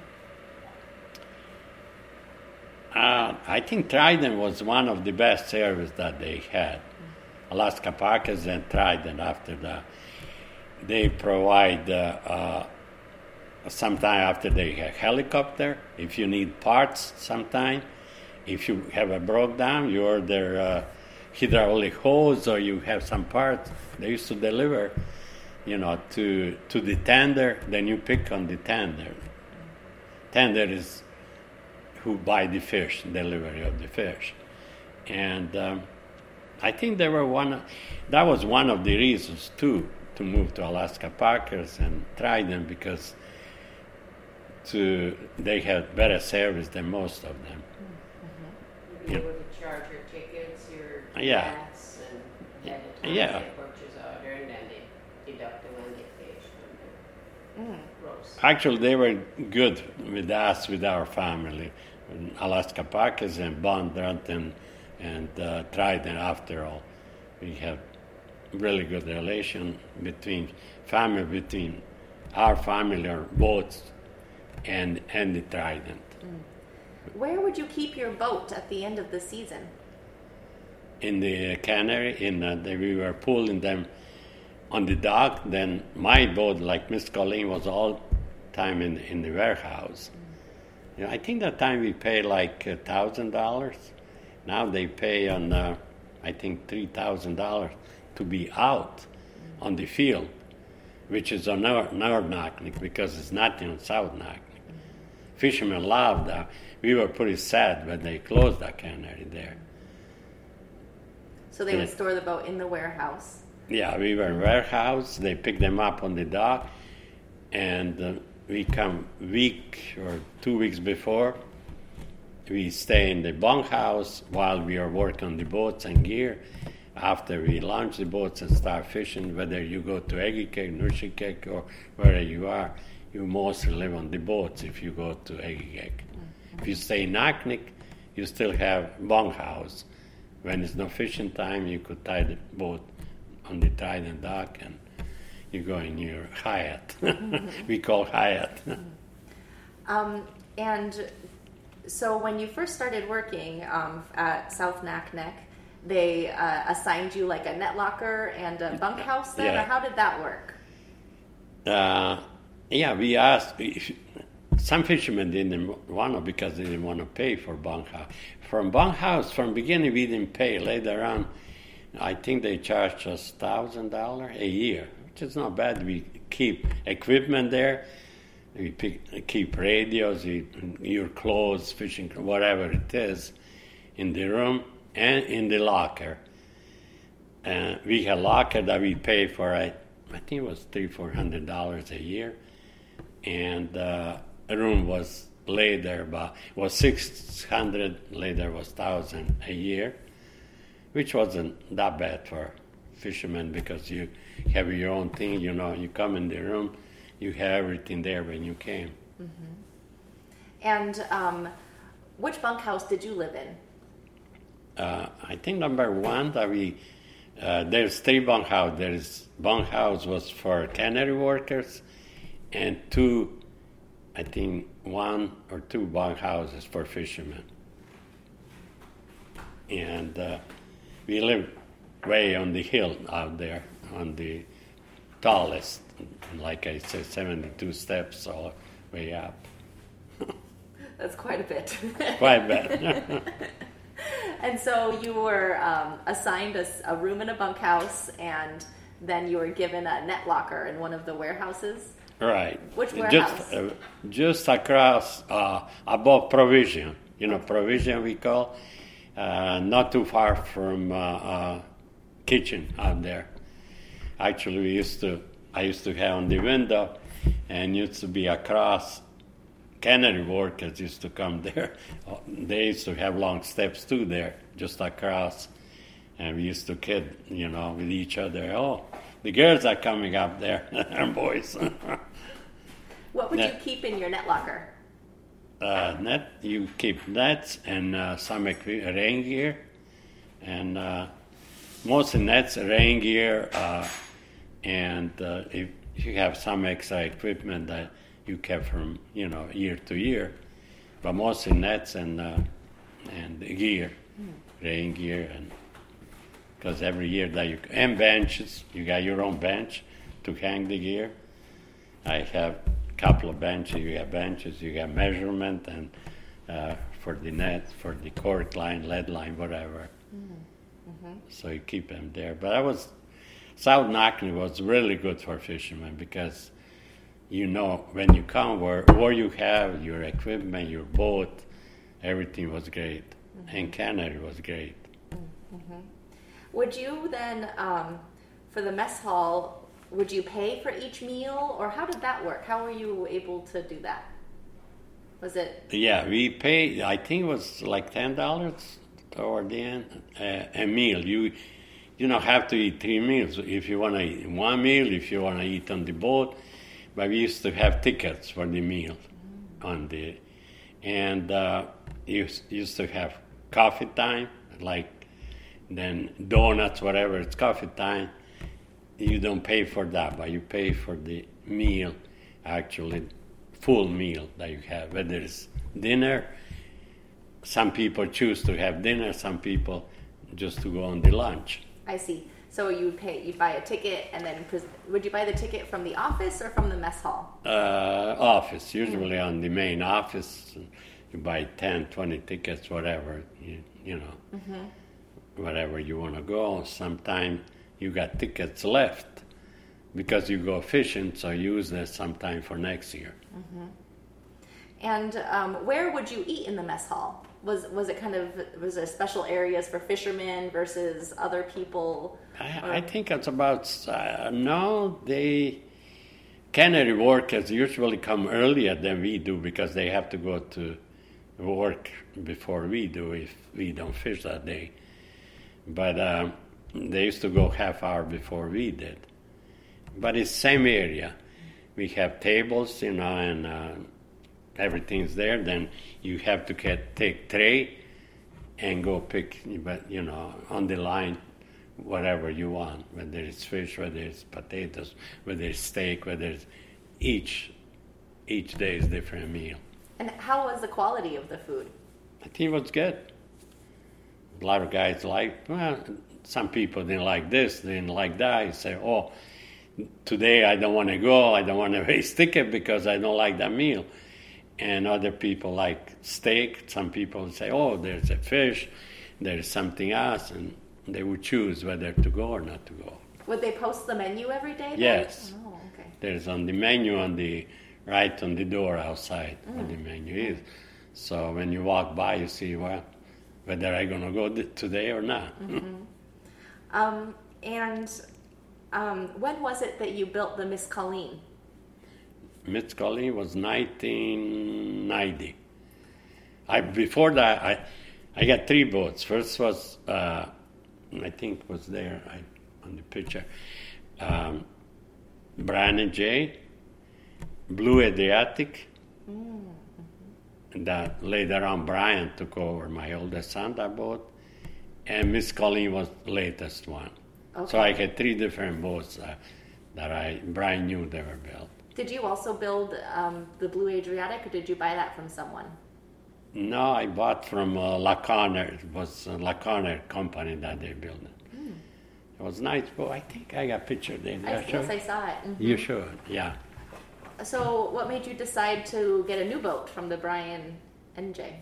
Uh, I think Trident was one of the best service that they had. Mm-hmm. Alaska Packers and Trident after that. They provide, uh, uh, sometime after they have helicopter, if you need parts sometime, if you have a broke down, you order uh, hydraulic hose or you have some parts, they used to deliver, you know, to to the tender, then you pick on the tender. Tender is who buy the fish, delivery of the fish. And um, I think they were one, that was one of the reasons too, to move to Alaska Packers and Trident, because to they had better service than most of them. Be able to charge your tickets, your yeah. gas, and at the time yeah. they purchase order, and then they deduct them when they fish from the mm. gross. Actually, they were good with us, with our family. Alaska Packers and Bondra and, and uh, Trident, after all. We have really good relation between family, between our family or boats and, and the Trident. Mm. Where would you keep your boat at the end of the season? In the cannery, in uh, the, we were pulling them on the dock. Then my boat, like Miss Colleen, was all time in in the warehouse. Mm. You know, I think that time we paid like a thousand dollars. Now they pay on, uh, I think three thousand dollars to be out mm. on the field, which is on North Naknek because it's not in South Naknek. Mm. Fishermen love that. We were pretty sad when they closed that cannery there. So they would store the boat in the warehouse? Yeah, we were in warehouse. They picked them up on the dock, and uh, we come week or two weeks before. We stay in the bunkhouse while we are working on the boats and gear. After we launch the boats and start fishing, whether you go to Egikek, Nushikek, or wherever you are, you mostly live on the boats if you go to Egikek. Mm-hmm. If you stay in Naknek, you still have bunkhouse. When it's no fishing time, you could tie the boat on the Trident dock and you go in your Hyatt. Mm-hmm. We call Hyatt. Mm-hmm. Um, and so when you first started working um, at South Naknek, they uh, assigned you like a net locker and a bunkhouse then, yeah. Or how did that work? Uh, yeah, we asked. If, some fishermen didn't want to because they didn't want to pay for bunkhouse. From bunkhouse, from beginning, we didn't pay. Later on, I think they charged us one thousand dollars a year, which is not bad. We keep equipment there. We pick, keep radios, we, your clothes, fishing, whatever it is, in the room and in the locker. And we had a locker that we pay for, I, I think it was three, four hundred dollars a year. And uh, a room was later, but it was six hundred, later was one thousand a year, which wasn't that bad for fishermen because you have your own thing, you know, you come in the room, you have everything there when you came. Mm-hmm. And um, which bunkhouse did you live in? Uh, I think number one that we, uh, there's three bunkhouse. There's bunkhouse was for cannery workers, and two, I think one or two bunkhouses for fishermen. And uh, we lived way on the hill out there, on the tallest, like I said, seventy-two steps all the way up. That's quite a bit. Quite a bit. And so you were um, assigned a, a room in a bunkhouse, and then you were given a net locker in one of the warehouses? Right. Which warehouse? Just, uh, just across, uh, above Provision. You know, Provision we call, uh, not too far from uh, uh, kitchen out there. Actually, we used to, I used to have on the window, and used to be across. Cannery workers used to come there. They used to have long steps too there, just across. And we used to kid, you know, with each other. Oh, the girls are coming up there, and boys. What would net, you keep in your net locker? Uh, net, you keep nets and uh, some equi- rain gear, and uh, mostly nets, rain gear, uh, and uh, if you have some extra equipment that you kept from, you know, year to year, but mostly nets and uh, and gear, mm. rain gear, and because every year that you and benches, you got your own bench to hang the gear. I have a couple of benches. You got benches, you got measurement, and uh, for the net, for the cork line, lead line, whatever. Mm-hmm. So you keep them there. But I was South Naknek was really good for fishermen because. You know, when you come, where, where you have your equipment, your boat, everything was great. Mm-hmm. And cannery was great. Mm-hmm. Would you then, um, for the mess hall, would you pay for each meal? Or how did that work? How were you able to do that? Was it? Yeah, we paid, I think it was like ten dollars toward the end, uh, a meal. You you don't have to eat three meals. If you want to eat one meal, if you want to eat on the boat. But we used to have tickets for the meal on the, and uh, you used to have coffee time, like then donuts, whatever, it's coffee time. You don't pay for that, but you pay for the meal, actually, full meal that you have. Whether it's dinner, some people choose to have dinner, some people just to go on the lunch. I see. So you would pay, you'd buy a ticket, and then pres- would you buy the ticket from the office or from the mess hall? Uh, office, usually mm-hmm. on the main office. You buy ten, twenty tickets, whatever, you, you know, mm-hmm. wherever you want to go. Sometimes you got tickets left because you go fishing, so use that sometime for next year. Mm-hmm. And um, where would you eat in the mess hall? Was was it kind of, was there special areas for fishermen versus other people? I, I think it's about, uh, no, they, cannery workers usually come earlier than we do because they have to go to work before we do if we don't fish that day. But um, they used to go half hour before we did. But it's same area. We have tables, you know, and uh, everything's there. Then you have to get, take tray and go pick, but you know, on the line, whatever you want, whether it's fish, whether it's potatoes, whether it's steak, whether it's each each day is different meal. And how was the quality of the food? I think it was good. A lot of guys like, well, some people didn't like this, didn't like that. You say, oh, today I don't want to go, I don't want to waste ticket because I don't like that meal. And other people like steak. Some people say, oh, there's a fish, there's something else, and they would choose whether to go or not to go. Would they post the menu every day? Then? Yes. Oh, okay. There's on the menu on the right on the door outside Mm. where the menu is. So when you walk by, you see, well, whether I'm going to go th- today or not. Mm-hmm. um, and um, when was it that you built the Miss Colleen? Miss Colleen was nineteen ninety. I before that, I I got three boats. First was, uh, I think was there I, on the picture, um, Brian and Jay, Blue Adriatic. Mm-hmm. That later on Brian took over, my oldest son, that boat. And Miss Colleen was the latest one. Okay. So I had three different boats uh, that I Brian knew they were built. Did you also build um, the Blue Adriatic, or did you buy that from someone? No, I bought from uh, La Conner. It was a La Conner company that they built it. Mm. It was nice, but I think I got a picture there. I, yes, I saw it. Mm-hmm. You should, yeah. So what made you decide to get a new boat from the Brian and Jay?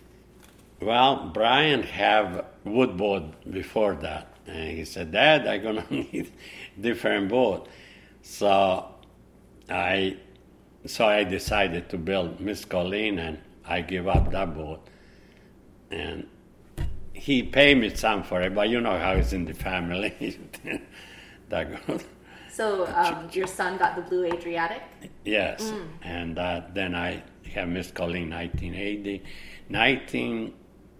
Well, Brian had wood boat before that. And he said, Dad, I'm going to need different boat. So I so I decided to build Miss Colleen, and I give up that boat. And he paid me some for it, but you know how it's in the family. that goes. So um, your son got the Blue Adriatic? Yes, mm. and uh, then I have Miss Colleen nineteen eighty. nineteen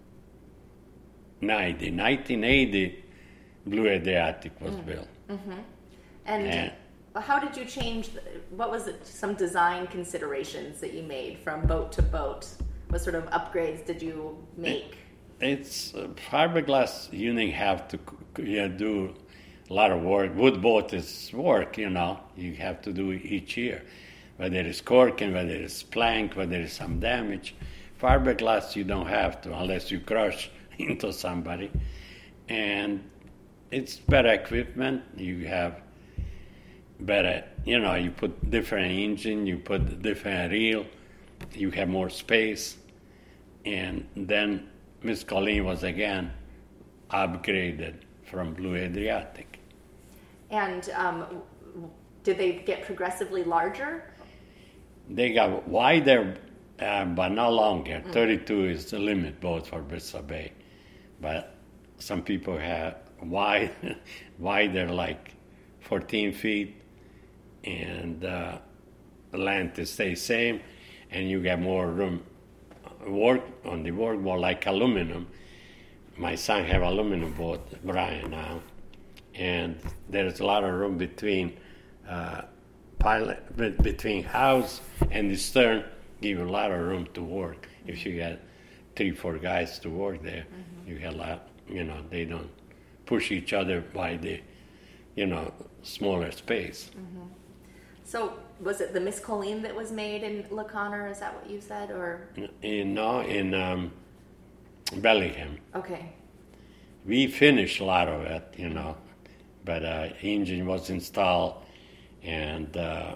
ninety, nineteen eighty, Blue Adriatic was mm. built. Mm-hmm. And, and how did you change, the, what was it, some design considerations that you made from boat to boat? What sort of upgrades did you make? It, it's uh, fiberglass, you didn't have to yeah, do a lot of work. Wood boat is work, you know, you have to do each year. Whether it's corking, whether it's plank, whether it's some damage. Fiberglass you don't have to unless you crush into somebody. And it's better equipment. You have better, you know, you put different engine, you put different reel, you have more space. And then Miss Colleen was again upgraded from Blue Adriatic. And um, did they get progressively larger? They got wider, uh, but no longer. Mm. thirty-two is the limit boat for Bristol Bay. But some people have wide, wider, like fourteen feet, and uh, the length stays same, and you get more room. Work on the work more like aluminum. My son have aluminum boat, Brian now, and there's a lot of room between uh, pilot between house and the stern. Give you a lot of room to work. If you got three, four guys to work there, mm-hmm. you got a lot. You know, they don't push each other by the, you know, smaller space. Mm-hmm. So was it the Miss Colleen that was made in La Conner? Is that what you said, or? In, no, in um, Bellingham. Okay. We finished a lot of it, you know, but uh, engine was installed, and uh,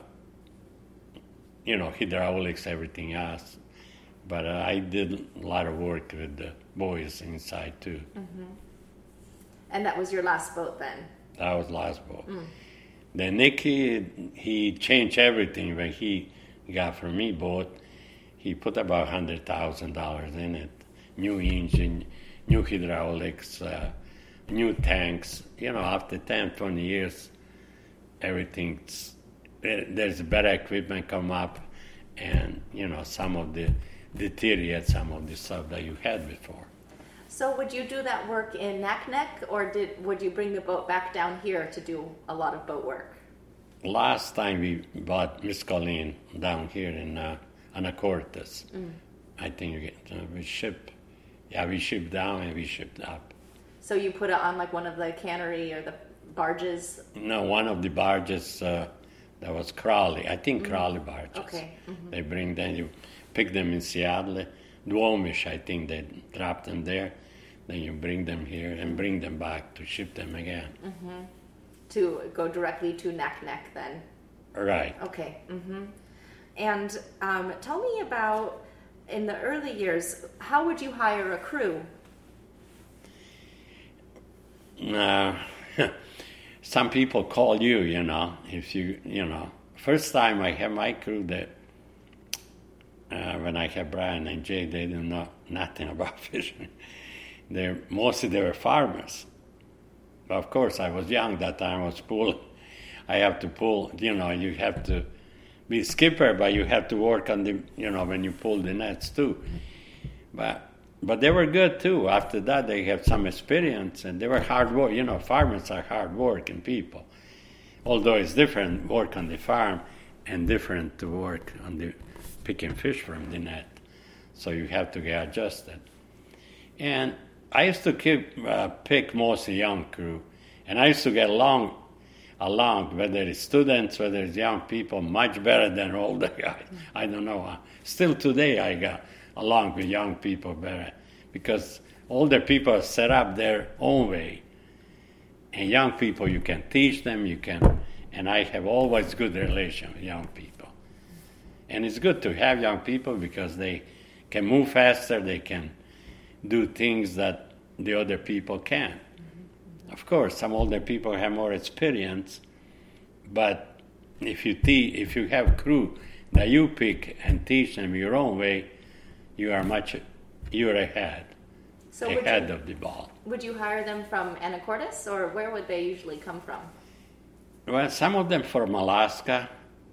you know, hydraulics, everything else. But uh, I did a lot of work with the boys inside too. Mm-hmm. And that was your last boat then? That was last boat. Mm. Then Nicky, he changed everything when he got from me boat. He put about one hundred thousand dollars in it. New engine, new hydraulics, uh, new tanks. You know, after ten, twenty years, everything's there's better equipment come up, and you know some of the deteriorate some of the stuff that you had before. So would you do that work in Naknek, or did would you bring the boat back down here to do a lot of boat work? Last time we bought Miss Colleen down here in uh, Anacortes. Mm. I think you get, uh, we ship, yeah, we ship down and we shipped up. So you put it on like one of the cannery or the barges? No, one of the barges uh, that was Crowley. I think mm. Crowley barges. Okay. Mm-hmm. They bring them, you pick them in Seattle. Duomish, I think they drop them there. Then you bring them here and bring them back to ship them again. Mm-hmm. To go directly to Naknek then? Right. Okay. Mm-hmm. And um, tell me about, in the early years, how would you hire a crew? Uh, some people call you, you know, if you, you know. First time I had my crew that, uh, when I had Brian and Jay, they didn't know nothing about fishing. They mostly they were farmers. Of course, I was young that time. I was pulling. I have to pull. You know, you have to be skipper, but you have to work on the. You know, when you pull the nets too. But but they were good too. After that, they have some experience, and they were hard work. You know, farmers are hard working people. Although it's different work on the farm, and different to work on the picking fish from the net. So you have to get adjusted. And I used to keep uh, pick mostly young crew, and I used to get along, along whether it's students, whether it's young people, much better than older guys. I don't know. Uh, still today, I got along with young people better because older people set up their own way, and young people you can teach them. You can, and I have always good relation with young people, and it's good to have young people because they can move faster. They can do things that the other people can. Mm-hmm. Of course, some older people have more experience, but if you te- if you have crew that you pick and teach them your own way, you are much you're ahead, so ahead would you, of the ball. Would you hire them from Anacortes, or where would they usually come from? Well, some of them from Alaska.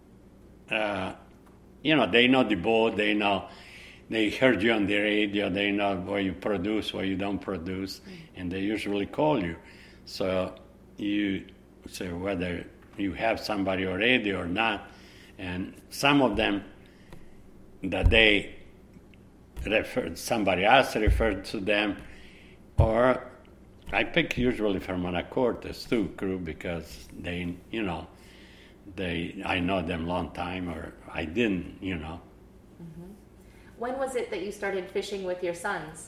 Uh, you know, they know the boat, they know. They heard you on the radio, they know what you produce, what you don't produce, and they usually call you. So you say whether you have somebody already or not. And some of them that they referred, somebody else referred to them, or I pick usually from Anacortes too, crew, because they, you know, they I know them long time, or I didn't, you know. Mm-hmm. When was it that you started fishing with your sons?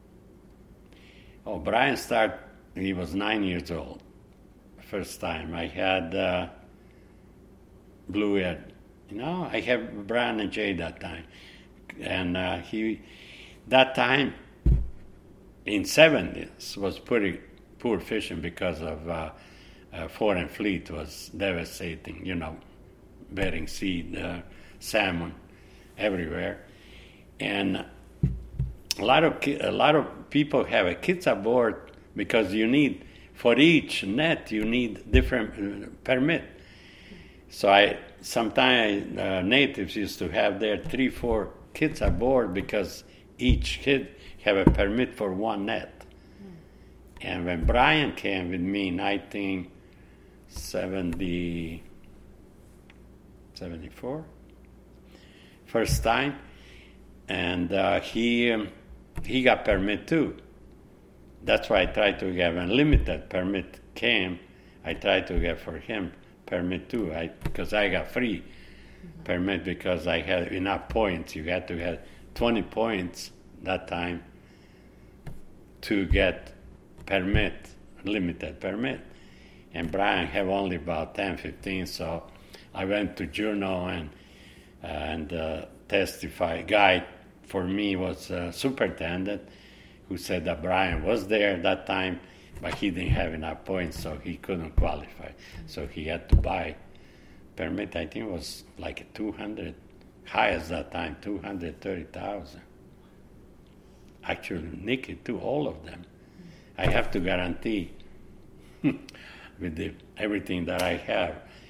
Oh, Brian started, he was nine years old, first time. I had uh, Blue Ed. You know, I had Brian and Jay that time. And uh, he, that time, in seventies, was pretty poor fishing because of uh, uh, foreign fleet was devastating, you know, Bering Sea, uh, salmon everywhere. And a lot of ki- a lot of people have a kids aboard because you need, for each net you need different uh, permit. So I sometimes uh, natives used to have their three, four kids aboard because each kid have a permit for one net. Mm. And when Brian came with me in nineteen seventy, seventy-four, first time. And uh, he um, he got permit too. That's why I tried to get unlimited permit came. I tried to get for him permit too. I because I got free mm-hmm. permit because I had enough points. You had to have twenty points that time to get permit, limited permit. And Brian have only about ten, fifteen. So I went to Juneau and and uh, testified. Guy for me was a superintendent who said that Brian was there at that time, but he didn't have enough points, so he couldn't qualify. So he had to buy permit. I think it was like two hundred, highest that time, two hundred thirty thousand. Actually, Nikki too, all of them. I have to guarantee with the, everything that I have.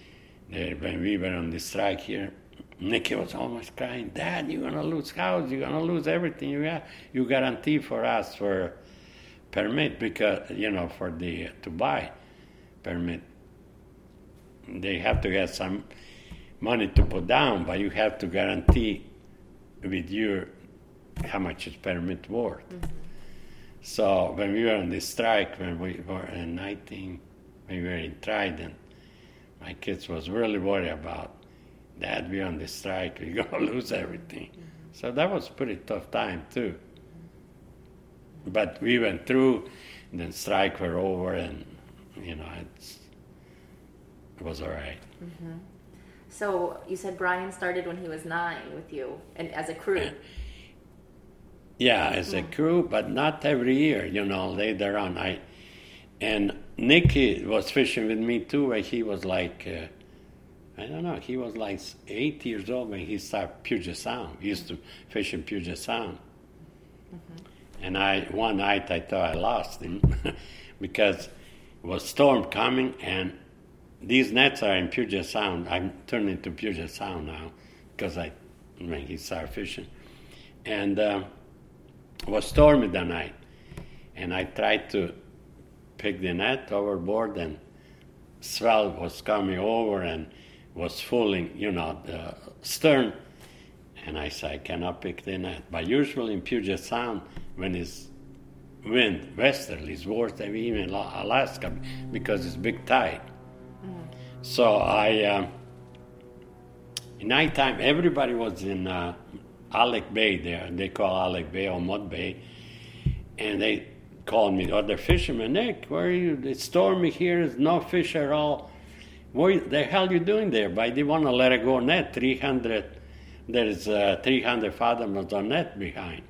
They, when we were on the strike here, Nicky was almost crying, Dad, you're going to lose house, you're going to lose everything you got. You guarantee for us for permit, because, you know, for the, to buy permit. They have to get some money to put down, but you have to guarantee with you how much is permit worth. Mm-hmm. So when we were on the strike, when we were in nineteen, when we were in Trident, my kids was really worried about, Dad, we're on the strike, we're going to lose everything. Mm-hmm. So that was a pretty tough time, too. But we went through, and then strike were over, and, you know, it's, it was all right. Mm-hmm. So you said Brian started when he was nine with you, and as a crew. Uh, yeah, as mm-hmm. a crew, but not every year, you know, later on. I, and Nicky was fishing with me, too, when he was like... Uh, I don't know, he was like eight years old when he started Puget Sound. He used to fish in Puget Sound. Mm-hmm. And I one night I thought I lost him because it was storm coming, and these nets are in Puget Sound. I'm turning to Puget Sound now because I when he started fishing. And uh, it was stormy that night. And I tried to pick the net overboard, and swell was coming over and was fooling, you know, the stern. And I said, I cannot pick the net. But usually in Puget Sound, when it's wind westerly, it's worse than even Alaska because it's big tide. Mm. So I, uh, in nighttime, everybody was in uh, Alec Bay there. They call Alec Bay or Mud Bay. And they called me, other fishermen, Nick, where are you? It's stormy here, there's no fish at all. What the hell are you doing there? But I didn't want to let it go net. three hundred, there's uh, three hundred fathoms of net behind.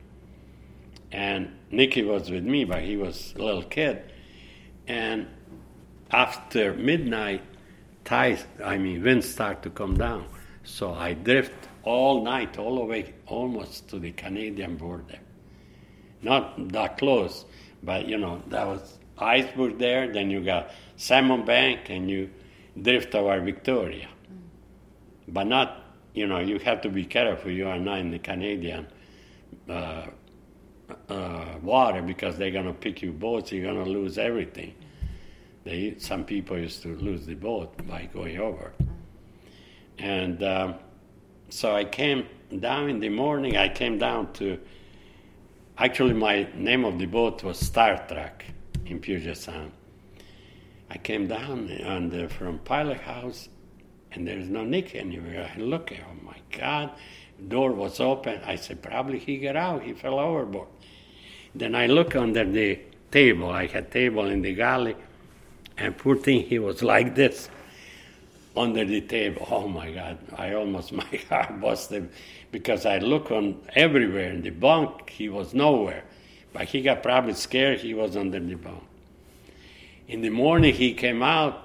And Nicky was with me, but he was a little kid. And after midnight, tide, I mean, winds start to come down. So I drift all night, all the way almost to the Canadian border. Not that close, but, you know, that was iceberg there. Then you got Salmon Bank, and you drift over Victoria. Mm. But not, you know, you have to be careful. You are not in the Canadian uh, uh, water because they're going to pick you boats. You're going to lose everything. They, some people used to lose the boat by going over. Mm. And um, so I came down in the morning. I came down to, actually my name of the boat was Star Trek in Puget Sound. I came down on the, from Pilot House, and there's no Nick anywhere. I look, oh my God, door was open. I said, probably he got out, he fell overboard. Then I look under the table. I had table in the galley, and poor thing, he was like this under the table. Oh my God, I almost, my heart busted, because I look on everywhere. In the bunk, he was nowhere. But he got probably scared, he was under the bunk. In the morning, he came out.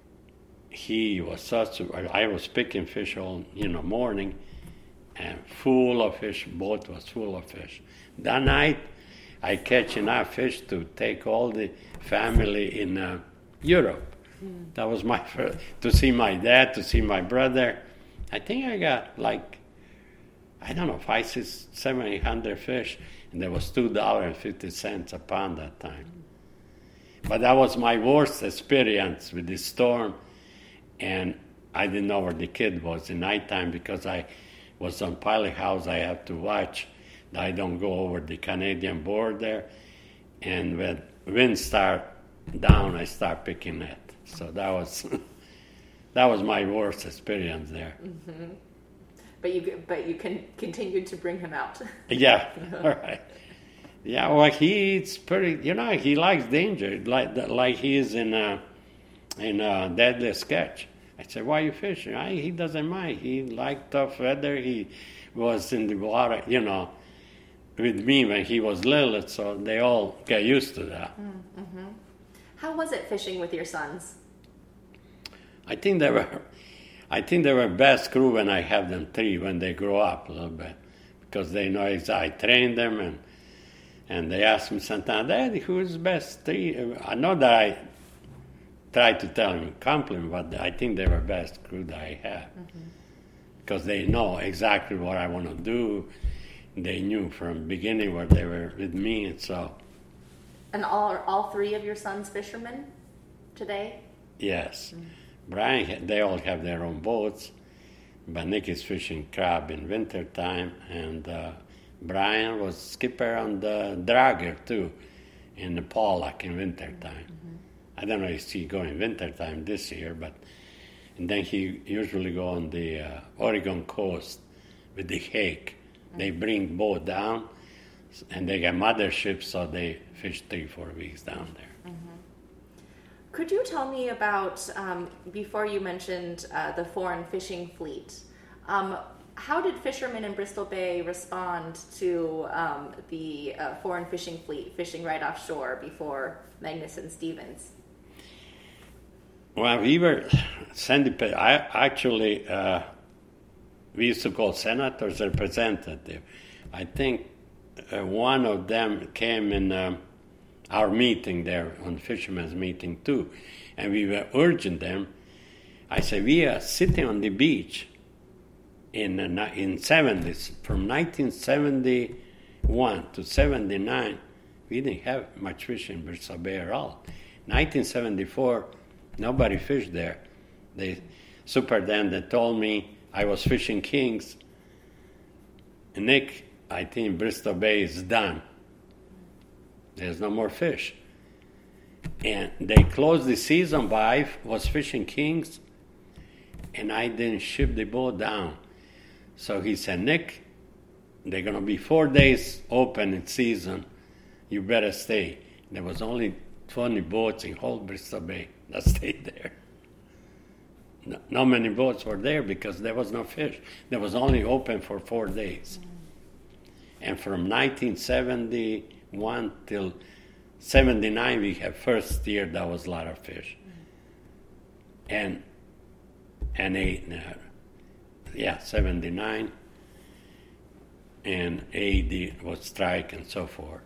He was such a, I was picking fish all, you know, morning, and full of fish. Boat was full of fish. That night, I catch enough fish to take all the family in uh, Europe. Mm. That was my first, to see my dad, to see my brother. I think I got like, I don't know, five, six, seven, eight hundred fish, and there was two dollars and fifty cents a pound that time. But that was my worst experience with the storm, and I didn't know where the kid was in nighttime because I was on Pilot House. I have to watch that I don't go over the Canadian border, and when winds start down, I start picking net. So that was that was my worst experience there. Mm-hmm. But you but you can continued to bring him out. Yeah, all right. Yeah, well, he's pretty, you know, he likes danger, like like he is in a, in a Deadly Sketch. I said, why are you fishing? I, he doesn't mind. He liked tough weather. He was in the water, you know, with me when he was little, so they all get used to that. Mm-hmm. How was it fishing with your sons? I think they were, I think they were best crew when I have them three, when they grow up a little bit, because they know exactly. I trained them, and And they asked me sometimes, Daddy, who's best three? I know that I try to tell him compliment, but I think they were best crew that I had. Mm-hmm. Because they know exactly what I want to do. They knew from the beginning where they were with me, and so. And all all three of your sons fishermen today? Yes. Mm-hmm. Brian, they all have their own boats, but Nick is fishing crab in wintertime, and uh, Brian was skipper on the Dragger, too, in the Pollack in wintertime. Mm-hmm. I don't know if he go in wintertime this year, but and then he usually go on the uh, Oregon coast with the hake. Mm-hmm. They bring boat down, and they got motherships, so they fish three, four weeks down there. Mm-hmm. Could you tell me about, um, before you mentioned uh, the foreign fishing fleet, um, how did fishermen in Bristol Bay respond to um, the uh, foreign fishing fleet fishing right offshore before Magnus and Stevens? Well, we were Sandy. I actually uh, we used to call senators representative. I think uh, one of them came in um, our meeting there on fishermen's meeting too, and we were urging them. I said, we are sitting on the beach in uh, in seventies from nineteen seventy-one to seventy-nine. We didn't have much fish in Bristol Bay at all. nineteen seventy-four. Nobody fished there. The superintendent told me I was fishing Kings. Nick, I think Bristol Bay is done. There's no more fish. And they closed the season, but I was fishing Kings, and I didn't ship the boat down. So he said, Nick, they're going to be four days open in season. You better stay. There was only twenty boats in whole Bristol Bay that stayed there. No, not many boats were there because there was no fish. There was only open for four days. Mm. And from nineteen seventy-one till seventy-nine, we had first year that was a lot of fish. Mm. And and eight, uh, yeah, seventy-nine, and eighty was strike and so forth.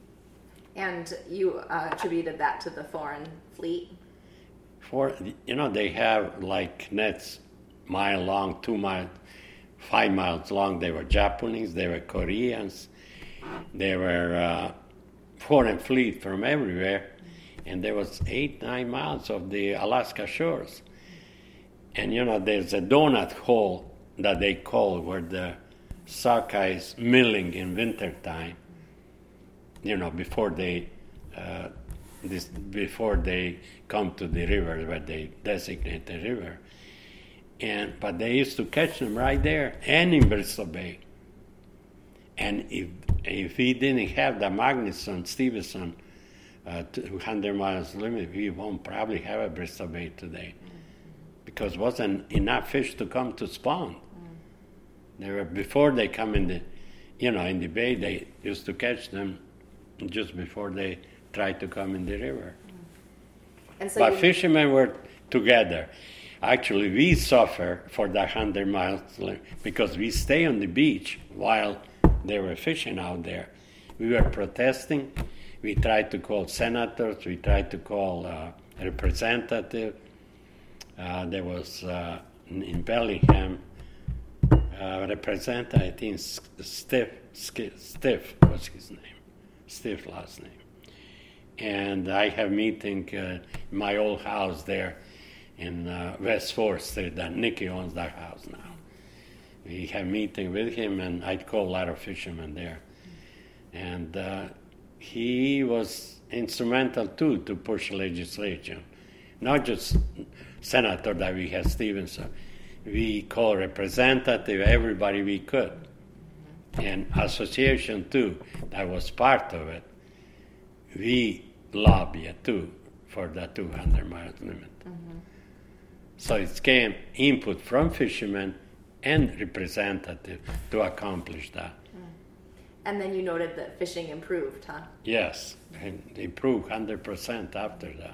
And you uh, attributed that to the foreign fleet? For, you know, they have like nets mile long, two miles, five miles long. They were Japanese, they were Koreans, they were uh, foreign fleet from everywhere, and there was eight, nine miles of the Alaska shores. And, you know, there's a donut hole that they call where the sockeye is milling in wintertime, you know, before they... Uh, This, before they come to the river where they designate the river. And but they used to catch them right there and in Bristol Bay. And if if we didn't have the Magnuson Stevenson uh, two hundred miles limit, we won't probably have a Bristol Bay today, because wasn't enough fish to come to spawn. They were before they come in the, you know, in the bay. They used to catch them just before they tried to come in the river. And so but you... fishermen were together. Actually, we suffer for that hundred miles because we stay on the beach while they were fishing out there. We were protesting. We tried to call senators. We tried to call uh, representative. Uh, there was uh, in Bellingham uh, representative. I think Stiff. Stiff was his name. Stiff last name. And I have meeting uh, in my old house there in uh, West fourth Street that Nicky owns that house now. We have meeting with him, and I'd call a lot of fishermen there. And uh, he was instrumental, too, to push legislation. Not just senator that we had, Stevenson. We call representative, everybody we could. And association, too, that was part of it. We lobby too for the two hundred miles limit. Mm-hmm. So it came input from fishermen and representative to accomplish that. Mm. And then you noted that fishing improved, huh? Yes, and improved one hundred percent after that.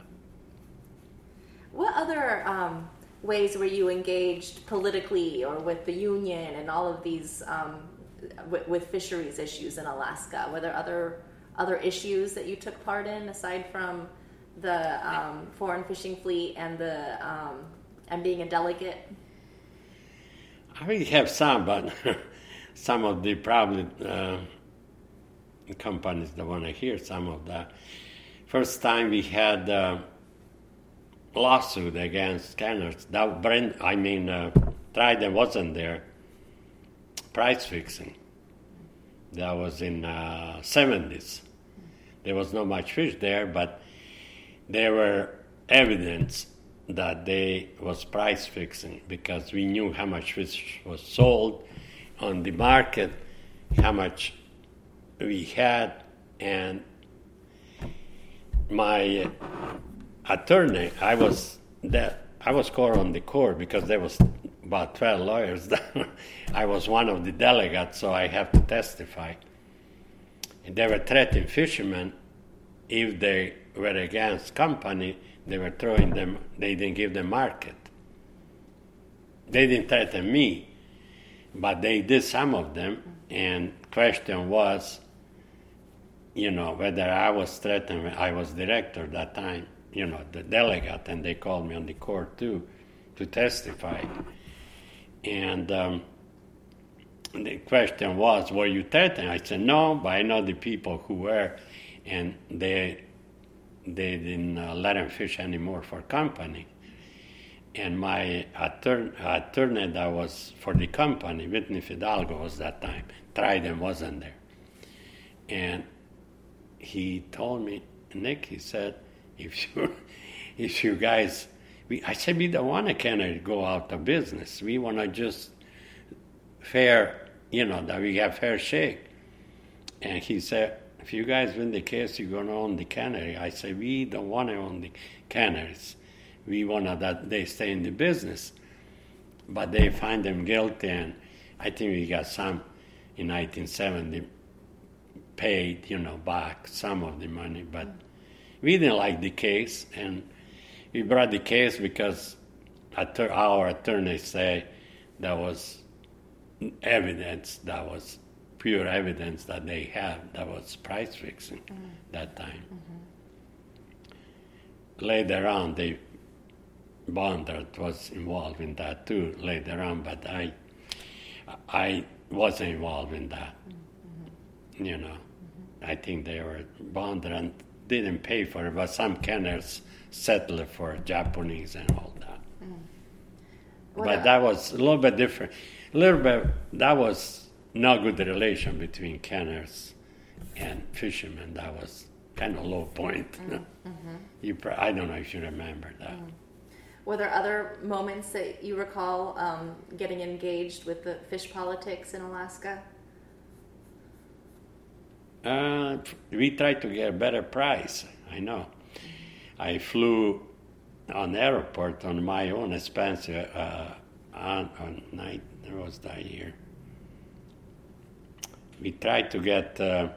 What other um, ways were you engaged politically or with the union and all of these um, with, with fisheries issues in Alaska? Were there other other issues that you took part in aside from the um, foreign fishing fleet and the um, and being a delegate? We have some, but some of the probably uh, companies don't want to hear some of that. First time we had a lawsuit against scanners. That brand, I mean, uh, Trident wasn't there. Price fixing. That was in uh, seventies. There was not much fish there, but there were evidence that they was price fixing because we knew how much fish was sold on the market, how much we had, and my attorney, I was that I was called on the court because there was about twelve lawyers. I was one of the delegates, so I have to testify. And they were threatening fishermen if they were against company. They were throwing them. They didn't give them market. They didn't threaten me, but they did some of them. And question was, you know, whether I was threatened. I was director at that time, you know, the delegate, and they called me on the court too to testify. And um, the question was, were you threatened? I said, no, but I know the people who were, and they they didn't uh, let them fish anymore for company. And my attorney, attorney that was for the company, Whitney Fidalgo was that time. Trident wasn't there. And he told me, Nick, he said, if you, if you guys, we, I said, we don't want to Canada go out of business. We want to just fair, you know, that we have fair shake. And he said, if you guys win the case, you're going to own the cannery. I said, we don't want to own the canneries. We want that they stay in the business. But they find them guilty, and I think we got some in nineteen seventy paid, you know, back some of the money. But we didn't like the case, and we brought the case because our attorneys say there was evidence, that was pure evidence that they had, that was price fixing mm-hmm. that time. Mm-hmm. Later on, they Bondard was involved in that too later on, but I I wasn't involved in that. Mm-hmm. You know, mm-hmm. I think they were Bondard didn't pay for it, but some canners settled for Japanese and all that. Mm. But that was a little bit different. A little bit, that was not good relation between canners and fishermen. That was kind of low point. Mm-hmm. you, I don't know if you remember that. Mm. Were there other moments that you recall um, getting engaged with the fish politics in Alaska? Uh, we tried to get a better price, I know. I flew on the airport on my own expense uh, on, on night, it was that year. We tried to get uh,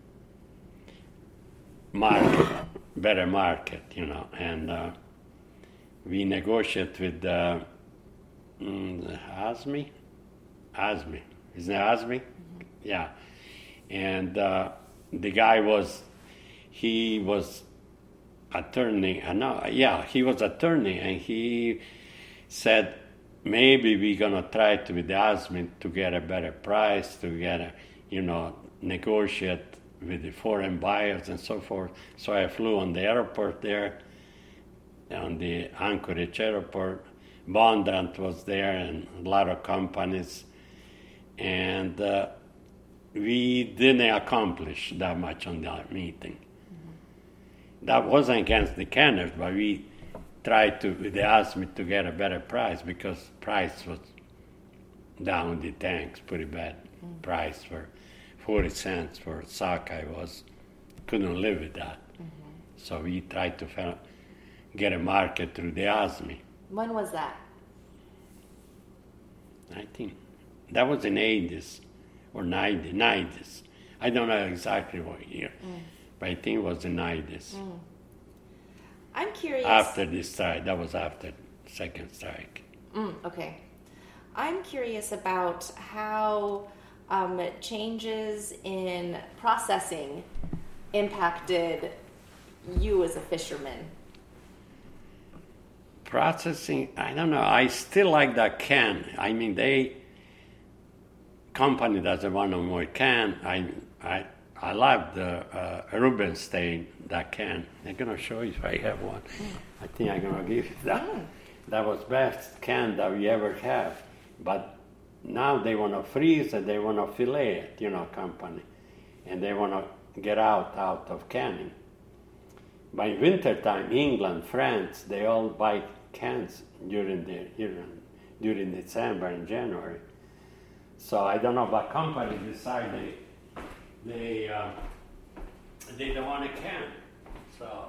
market, better market, you know, and uh, we negotiated with uh, mm, Azmi, Azmi, isn't it Azmi? Mm-hmm. Yeah, and uh, the guy was, he was attorney, uh, no, yeah, he was attorney, and he said, maybe we're gonna try to with Azmi to get a better price, to get a, you know, negotiate with the foreign buyers and so forth. So I flew on the airport there, on the Anchorage airport. Bondant was there and a lot of companies. And uh, we didn't accomplish that much on that meeting. Mm-hmm. That wasn't against the canners, but we tried to, they asked me to get a better price because price was down the tanks pretty bad. Mm-hmm. Price for forty cents for sockeye was, couldn't live with that. Mm-hmm. So we tried to find, get a market through the Azmi. When was that? I think that was in eighties or nineties. nineties. I don't know exactly what year, mm. but I think it was the nineties. Mm. I'm curious. After the strike, that was after the second strike. Mm, okay. I'm curious about how um, changes in processing impacted you as a fisherman? Processing, I don't know. I still like that can. I mean, they company doesn't want no more can. I I I love the uh, Rubenstein that can. I'm gonna show you if I have one. Mm. I think I'm gonna give you that. Mm. That was best can that we ever have. But now they want to freeze and they want to fillet it, you know, company, and they want to get out out of canning. By wintertime, England, France, they all buy cans during the during, during December and January. So I don't know, but company decide they they uh, they don't want a can. So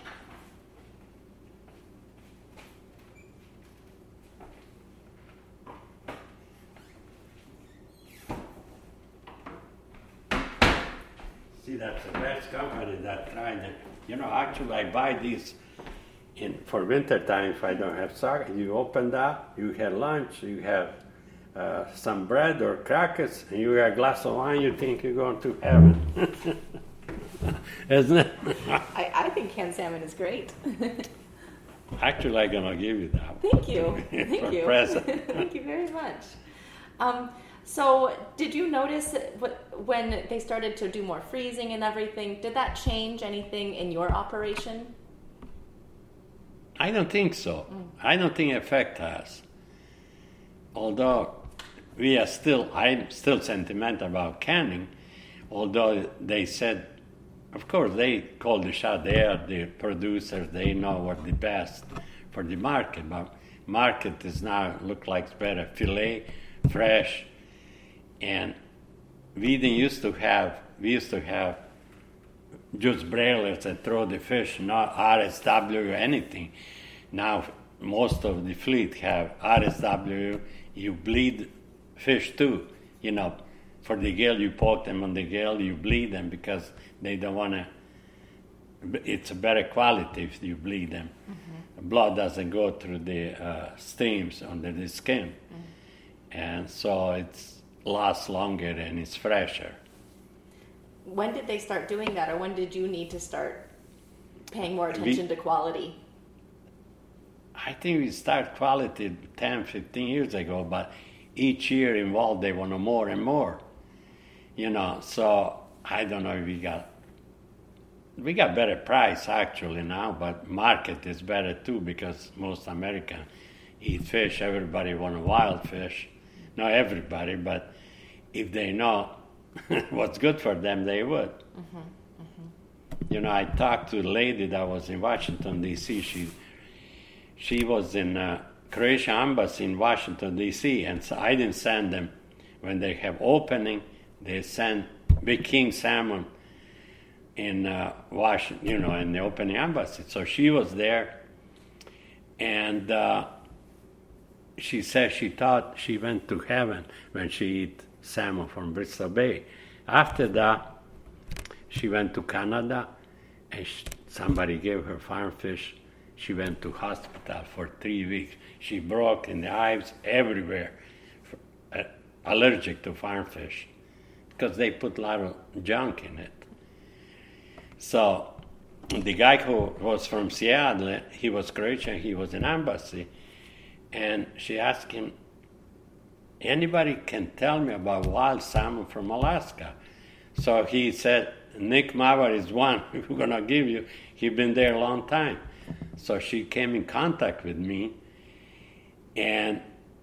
see, that's the best company that tried it. You know, actually, I buy these in for winter time if I don't have soccer. You open that, you have lunch, you have uh, some bread or crackers, and you have a glass of wine, you think you're going to heaven. Isn't it? I, I think canned salmon is great. Actually, I'm going to give you that. Thank you. Thank you. Present. Thank you very much. Um, So, did you notice when they started to do more freezing and everything, did that change anything in your operation? I don't think so. Mm. I don't think it affect us. Although we are still, I'm still sentimental about canning, although they said, of course, they call the shot. They are the producers. They know what the best for the market. But market is now look like it's better fillet, fresh. And we didn't used to have, we used to have just brailers that throw the fish, not R S W or anything. Now most of the fleet have R S W, you bleed fish too. You know, for the gill, you poke them on the gill, you bleed them because they don't want to, it's a better quality if you bleed them. Mm-hmm. Blood doesn't go through the uh, streams under the skin. Mm-hmm. And so it's, lasts longer and it's fresher. When did they start doing that, or when did you need to start paying more attention we, to quality? I think we started quality ten, fifteen years ago, but each year involved they want more and more. You know, so I don't know if we got we got better price actually now, but market is better too because most Americans eat fish. Everybody want wild fish. Not everybody, but if they know what's good for them, they would. Mm-hmm, mm-hmm. You know, I talked to a lady that was in Washington, D C She she was in uh, Croatian embassy in Washington, D C, and so I didn't send them. When they have opening, they send big king salmon in uh, Washington, you know, in the opening embassy. So she was there, and uh, she said she thought she went to heaven when she ate salmon from Bristol Bay. After that, she went to Canada, and she, somebody gave her farm fish. She went to hospital for three weeks. She broke in the eyes everywhere, for, uh, allergic to farm fish, because they put a lot of junk in it. So the guy who was from Seattle, he was Croatian, he was in embassy, and she asked him, anybody can tell me about wild salmon from Alaska? So he said, Nick Mavar is one we're going to give you. He's been there a long time. So she came in contact with me, and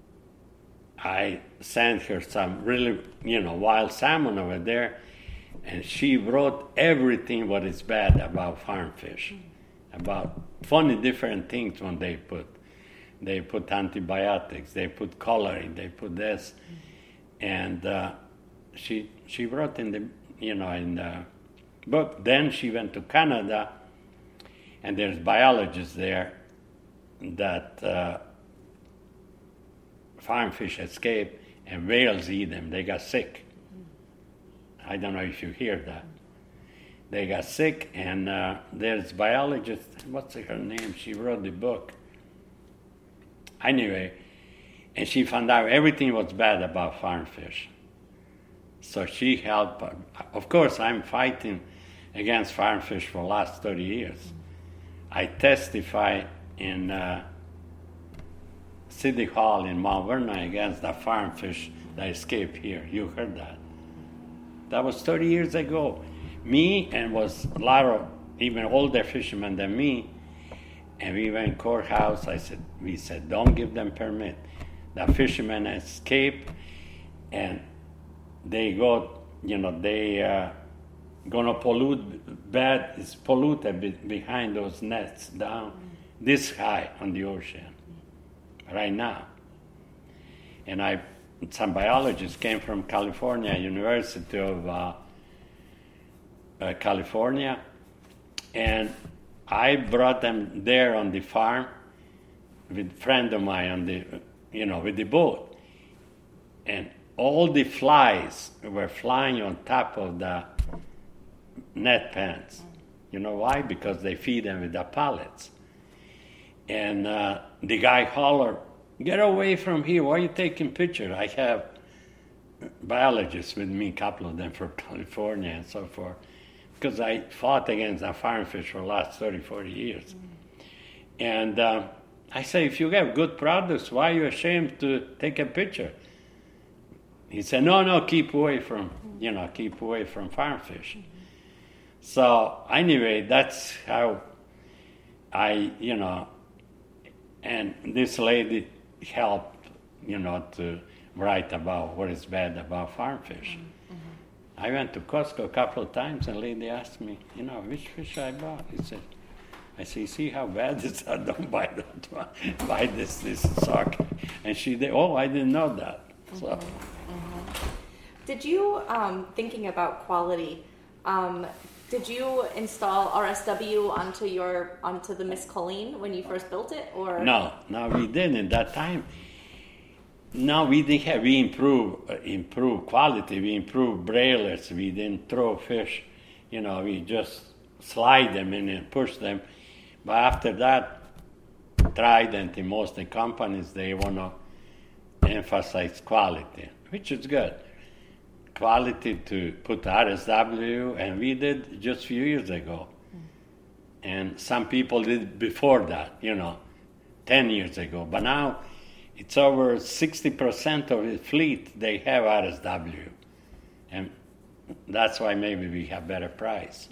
I sent her some really, you know, wild salmon over there, and she wrote everything what is bad about farm fish, about funny different things when they put. They put antibiotics, they put coloring, they put this, and uh, she she wrote in the you know in the book. Then she went to Canada, and there's biologists there that uh, farm fish escape and whales eat them. They got sick. I don't know if you hear that. They got sick, and uh, there's biologist. What's her name? She wrote the book. Anyway, and she found out everything was bad about farm fish. So she helped. Of course, I'm fighting against farm fish for the last thirty years. I testify in uh, City Hall in Mount Vernon against the farm fish that escaped here. You heard that. That was thirty years ago. Me and was a lot of even older fishermen than me, and we went courthouse. I said, we said, don't give them permit. The fishermen escape, and they go, you know, they uh, gonna pollute, bad, it's polluted be, behind those nets down this high on the ocean right now. And I, some biologists came from California, University of uh, uh, California, and I brought them there on the farm with a friend of mine on the, you know, with the boat. And all the flies were flying on top of the net pens. You know why? Because they feed them with the pellets. And uh, the guy hollered, get away from here, why are you taking pictures? I have biologists with me, a couple of them from California and so forth, because I fought against the farm fish for the last thirty, forty years. Mm. And uh, I say, if you have good products, why are you ashamed to take a picture? He said, no, no, keep away from, you know, keep away from farm fish. Mm-hmm. So anyway, that's how I, you know, and this lady helped, you know, to write about what is bad about farm fish. Mm-hmm. I went to Costco a couple of times, and a lady asked me, you know, which fish I bought. He said, I say, you see how bad this is? Don't buy that. Buy this, this sock. And she did, oh, I didn't know that. So. Mm-hmm. Did you, um, thinking about quality, um, did you install R S W onto your onto the Miss Colleen when you first built it, or no? No, we didn't at that time. No, we didn't have. We improved uh, improve quality. We improved brailers. We didn't throw fish. You know, we just slide them in and push them. But after that, Trident and most of the companies, they want to emphasize quality, which is good. Quality to put R S W, and we did just a few years ago. Mm. And some people did before that, you know, ten years ago. But now it's over sixty percent of the fleet, they have R S W. And that's why maybe we have better price.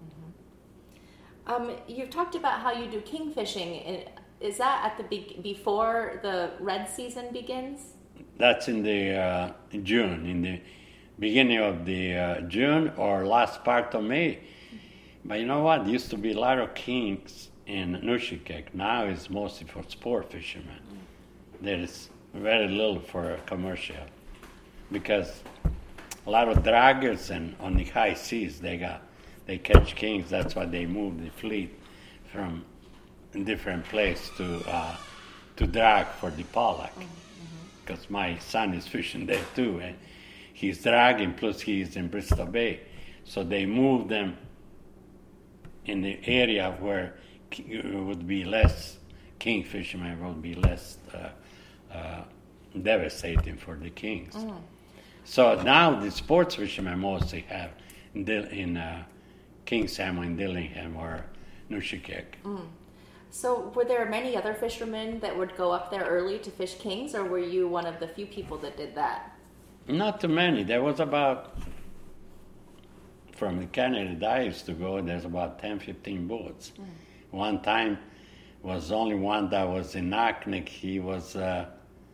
Mm-hmm. Um, you've talked about how you do kingfishing. Is that at the be- before the red season begins? That's in the uh, June, in the beginning of the uh, June or last part of May. But you know what? There used to be a lot of kings in Nushikek. Now it's mostly for sport fishermen. There is very little for commercial, because a lot of draggers and on the high seas they got they catch kings. That's why they move the fleet from different place to uh, to drag for the pollock. Because mm-hmm. my son is fishing there too, and he's dragging, plus he's in Bristol Bay. So they move them in the area where it would be less, king fishermen would be less uh, uh, devastating for the kings. Mm. So now the sports fishermen mostly have in, in uh, king salmon in Dillingham or Nushikek. Mm. So were there many other fishermen that would go up there early to fish kings, or were you one of the few people that did that? Not too many. There was about, from the Canada that I used to go, there's about ten, fifteen boats. Mm. One time was only one that was in Naknek. He was uh,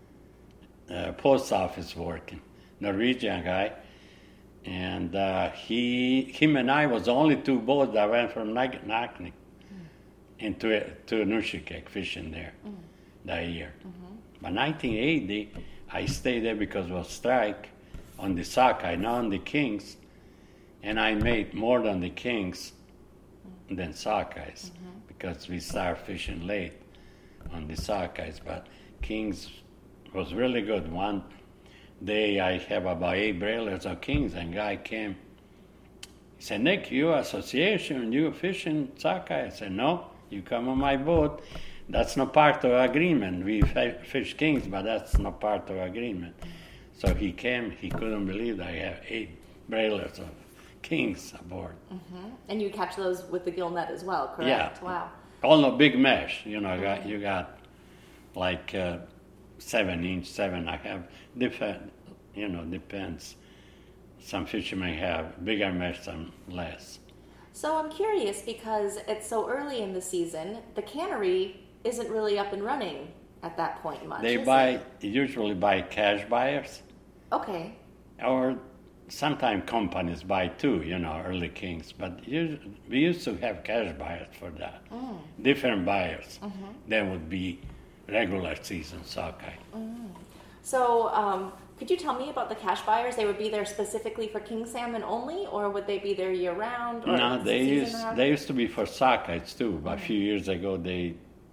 uh, post office working, Norwegian guy. And uh, he, him and I was the only two boats that went from Naknek mm. into to Nushikek fishing there mm. that year. Mm-hmm. By nineteen eighty, I stayed there because it was strike on the sockeye, not on the kings, and I made more than the kings than sockeyes mm-hmm. because we started fishing late on the sockeyes. But kings was really good. One day I have about eight brailers of kings, and guy came. He said, Nick, you association, you fishing sockeye? I said, no, you come on my boat. That's not part of agreement. We fish kings, but that's not part of agreement. So he came, he couldn't believe that I have eight brailers of kings aboard. Mm-hmm. And you catch those with the gill net as well, correct? Yeah. Wow. All the big mesh, you know, got, you got like uh, seven inch, seven. I have different, you know, depends. Some fishermen have bigger mesh, some less. So I'm curious because it's so early in the season, the cannery isn't really up and running at that point much. They is buy, it? usually buy cash buyers, Okay. or sometimes companies buy too, you know, early kings. But us- we used to have cash buyers for that. Mm. Different buyers. Mm-hmm. That would be regular season sockeye. Mm. So um, could you tell me about the cash buyers? They would be there specifically for king salmon only, or would they be there year round? Or No, they season used round? they used to be for sockeyes too. But a few years ago, they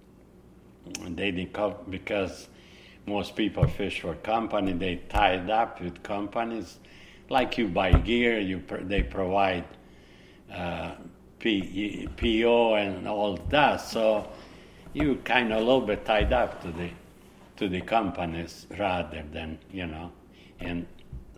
they didn't come because most people fish for company. They tied up with companies, like you buy gear, you pr- they provide uh, P, P O and all that. So you kind of a little bit tied up to the to the companies rather than you know, and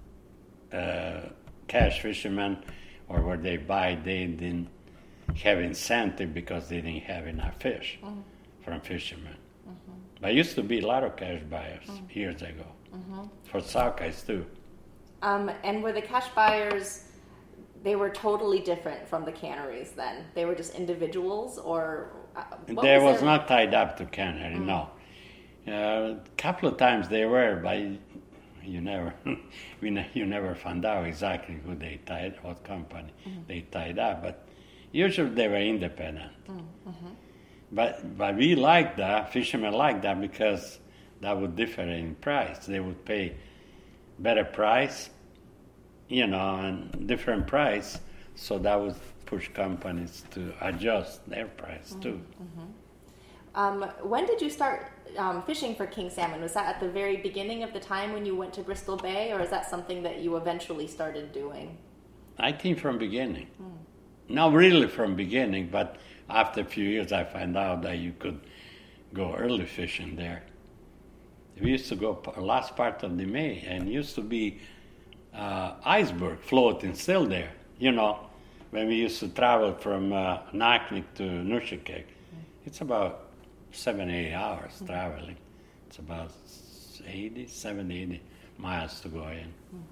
uh, cash fishermen or where they buy, they didn't have incentive because they didn't have enough fish Mm. from fishermen. But used to be a lot of cash buyers years ago for sockeyes too. Um, and were the cash buyers, they were totally different from the canneries then? They were just individuals, or uh, what There was their- not tied up to cannery, no. A couple of times they were, but you never, we ne- you never found out exactly who they tied, what company they tied up. But usually they were independent. But but we liked that, fishermen liked that because that would differ in price. They would pay better price, you know, and different price. So that would push companies to adjust their price too. Um, when did you start um, fishing for king salmon? Was that at the very beginning of the time when you went to Bristol Bay, or is that something that you eventually started doing? I think from beginning. Not really from beginning, but after a few years I found out that you could go early fishing there. We used to go p- last part of the May, and used to be uh, iceberg floating still there. You know, when we used to travel from uh, Naknek to Nushikek, it's about seven, eight hours traveling. It's about eighty, seventy, eighty miles to go in.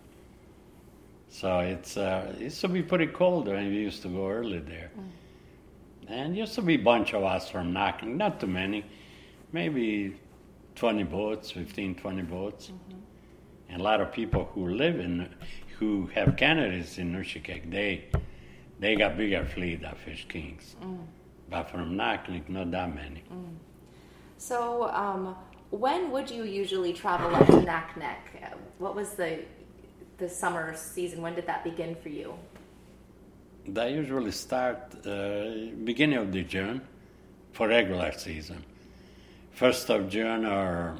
So it's uh, it used to be pretty cold when we used to go early there. And used to be a bunch of us from Naknek, not too many, maybe twenty boats, fifteen, twenty boats. And a lot of people who live in, who have canneries in Nushikek, they they got bigger fleet of fish kings. But from Naknek, not that many. So um, when would you usually travel up to Naknek? Uh, What was the the summer season? When did that begin for you? They usually start uh, beginning of the June for regular season. First of June or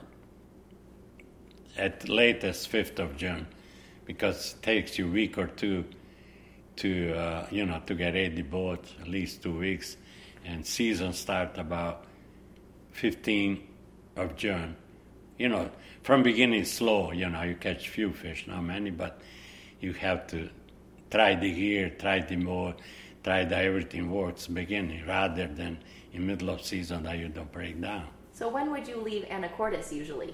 at latest fifth of June, because it takes you a week or two to uh, you know to get ready the boat, at least two weeks, and season start about fifteenth of June. You know, from beginning slow. You know, you catch few fish, not many, but you have to try the gear, try the boat, try that everything works beginning, rather than in middle of season that you don't break down. So when would you leave Anacortes usually?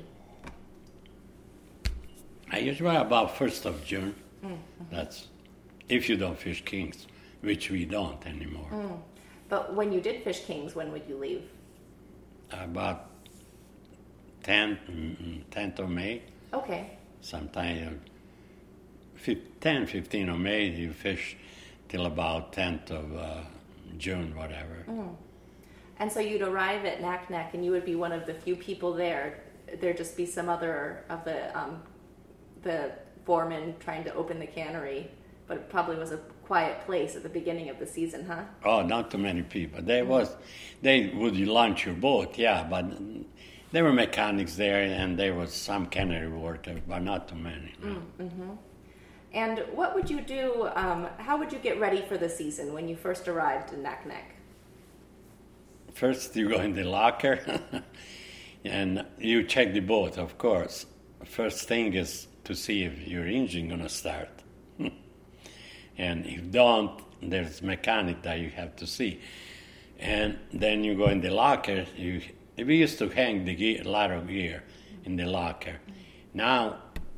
I usually about first of June. That's if you don't fish kings, which we don't anymore. But when you did fish kings, when would you leave? About tenth, mm, tenth of May, Okay. sometime fif- ten, fifteen of May, you fish till about tenth of uh, June, whatever. And so you'd arrive at Naknek, and you would be one of the few people there. There'd just be some other of the um, the foremen trying to open the cannery, but it probably was a quiet place at the beginning of the season, huh? Oh, not too many people. There was, they would launch your boat, yeah, but there were mechanics there, and there was some cannery workers, but not too many. No. And what would you do? Um, how would you get ready for the season when you first arrived in Naknek? First, you go in the locker, and you check the boat, of course. First thing is to see if your engine gonna start. And if don't, there's mechanic that you have to see. And then you go in the locker. You, we used to hang the gear, a lot of gear in the locker. Now,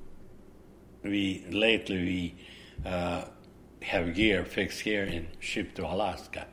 we lately we uh, have gear fixed here and shipped to Alaska.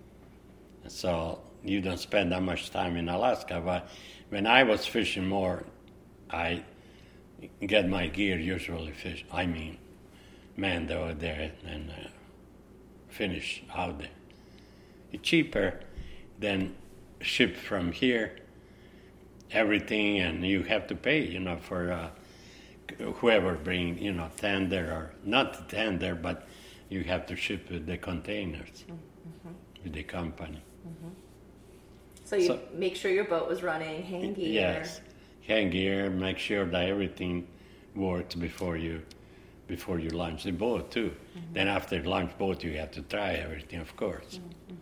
So you don't spend that much time in Alaska. But when I was fishing more, I get my gear usually fish. I mean, manned over there and uh, finish out there. It's cheaper than ship from here, everything, and you have to pay, you know, for uh, whoever bring, you know, tender or not tender, but you have to ship with the containers mm-hmm. with the company. Mm-hmm. So you so, make sure your boat was running, hang gear. Yes, hang gear, make sure that everything works before you before you launch the boat too. Mm-hmm. Then after launch boat, you have to try everything, of course. Mm-hmm.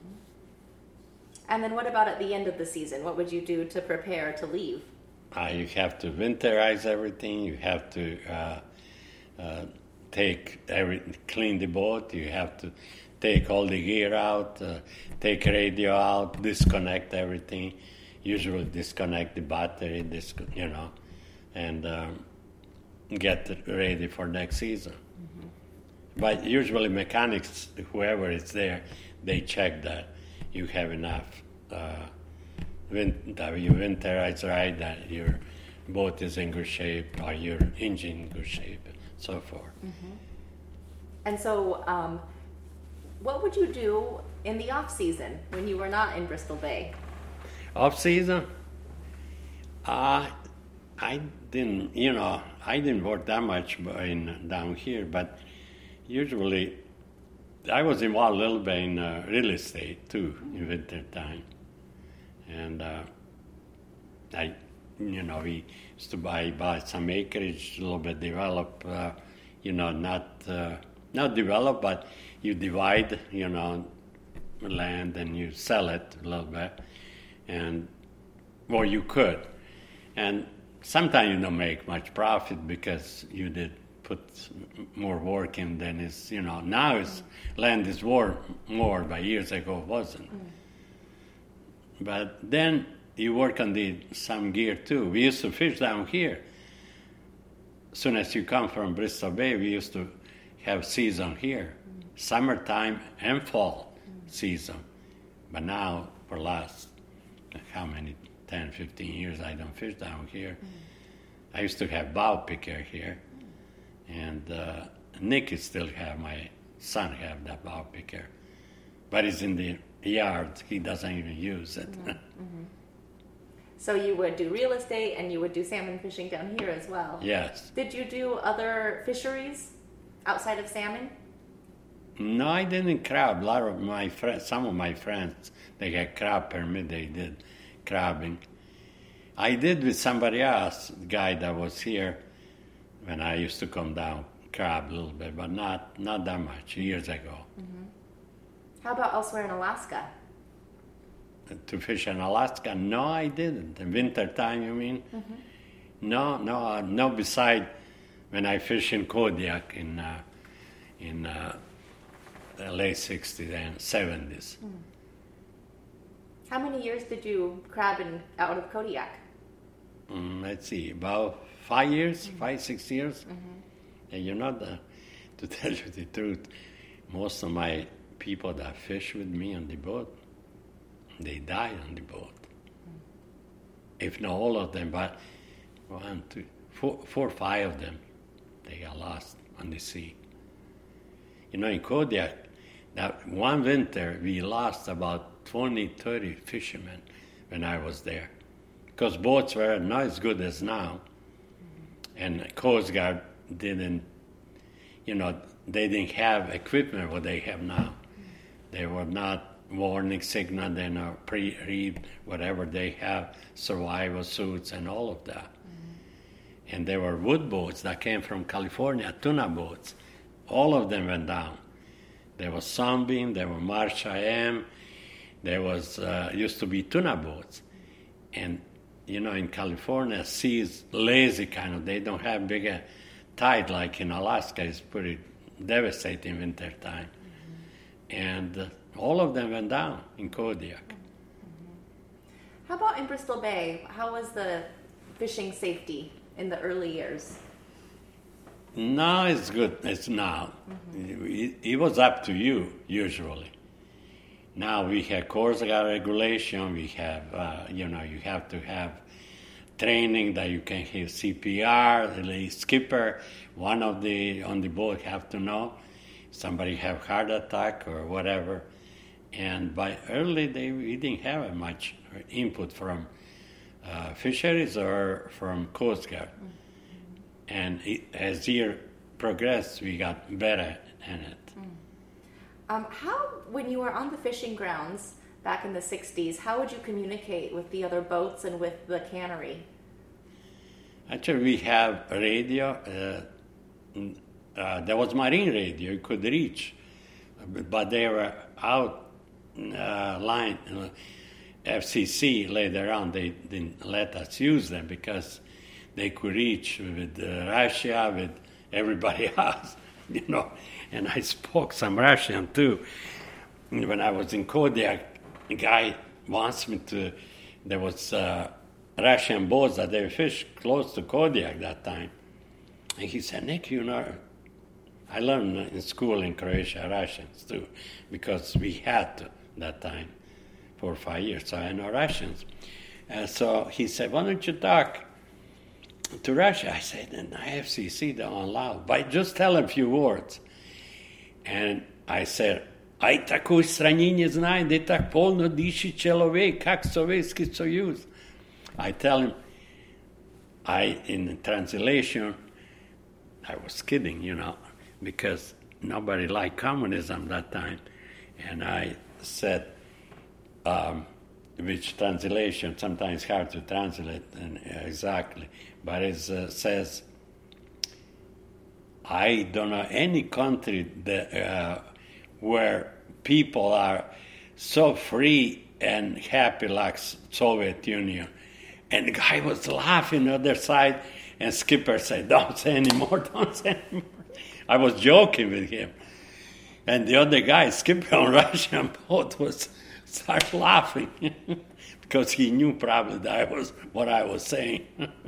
And then what about at the end of the season? What would you do to prepare to leave? Uh, you have to winterize everything. You have to uh, uh, take every, clean the boat. You have to take all the gear out, uh, take radio out, disconnect everything. Usually disconnect the battery, this, you know, and um, get ready for next season. Mm-hmm. But usually mechanics, whoever is there, they check that you have enough, uh, win- that you winterize right, that your boat is in good shape, or your engine in good shape, and so forth. Mm-hmm. And so, um, what would you do in the off season when you were not in Bristol Bay? Off season, uh, I didn't, you know, I didn't work that much in down here, but usually I was involved a little bit in uh, real estate too in winter time, and uh, I, you know, we used to buy buy some acreage, a little bit develop, uh, you know, not uh, not develop, but you divide, you know, land and you sell it a little bit, and well, you could, and sometimes you don't make much profit because you did put more work in than is, you know, now it's, mm. land is worth more, but years ago it wasn't. Mm. But then you work on the some gear too. We used to fish down here. As soon as you come from Bristol Bay, we used to have season here, mm. summertime and fall mm. season. But now, for last, how many, ten, fifteen years, I don't fish down here. Mm. I used to have bow picker here. And uh, Nick still have, my son have that bow picker. But it's in the yard. He doesn't even use it. Mm-hmm. Mm-hmm. So you would do real estate and you would do salmon fishing down here as well? Yes. Did you do other fisheries outside of salmon? No, I didn't crab. A lot of my friends, some of my friends, they had crab permit. They did crabbing. I did with somebody else, the guy that was here, when I used to come down, crab a little bit, but not not that much, years ago. Mm-hmm. How about elsewhere in Alaska? To fish in Alaska? No, I didn't. In winter time, you mean? Mm-hmm. No, no, uh, no. Beside when I fish in Kodiak in uh, in uh, the late sixties and seventies. Mm. How many years did you crab in, out of Kodiak? Mm, let's see, about five years, mm-hmm. five, six years. Mm-hmm. And you know, the, to tell you the truth, most of my people that fish with me on the boat, they die on the boat. Mm-hmm. If not all of them, but one, two, four, four, five of them, they got lost on the sea. You know, in Kodiak, that one winter, we lost about twenty, thirty fishermen when I was there. Because boats were not as good as now. And Coast Guard didn't, you know, they didn't have equipment what they have now. They were not warning signal, they know pre-read, whatever they have, survival suits and all of that. Mm-hmm. And there were wood boats that came from California, tuna boats. All of them went down. There was Sunbeam, there were March I M, there was, uh, used to be tuna boats. And you know, in California, sea is lazy kind of. They don't have bigger tide like in Alaska. It's pretty devastating winter time. Mm-hmm. And uh, all of them went down in Kodiak. Mm-hmm. How about in Bristol Bay? How was the fishing safety in the early years? Now it's good. It's now. Mm-hmm. It, it was up to you, usually. Now we have Coast Guard regulation. We have, uh, you know, you have to have training that you can have C P R. The skipper, one of the on the boat have to know. Somebody have heart attack or whatever. And by early day, we didn't have much input from uh, fisheries or from Coast Guard. Mm-hmm. And it, as year progressed, we got better in it. Mm. Um, how, when you were on the fishing grounds back in the sixties, how would you communicate with the other boats and with the cannery? Actually, we have a radio. Uh, uh, there was marine radio. You could reach, but they were out uh, line. Uh, F C C later on, they didn't let us use them because they could reach with uh, Russia, with everybody else, you know. And I spoke some Russian too. When I was in Kodiak, a guy wants me to, there was uh, Russian boats that they fished close to Kodiak that time. And he said, Nick, you know, I learned in school in Croatia Russians too, because we had to that time, four or five years, so I know Russians. And so he said, why don't you talk to Russia? I said, and F C C don't allow, but just tell a few words. And I said, aj takoj strani ne znaju, da je tak polno diši človek, kak Sovjetski Soyuz. I tell him, I, in translation, I was kidding, you know, because nobody liked communism that time. And I said, um, which translation, sometimes hard to translate and, uh, exactly, but it uh, says, I don't know any country that, uh, where people are so free and happy like Soviet Union. And the guy was laughing on the other side, and skipper said, don't say anymore, don't say anymore. I was joking with him. And the other guy, skipper on Russian boat, was start laughing because he knew probably that was what I was saying.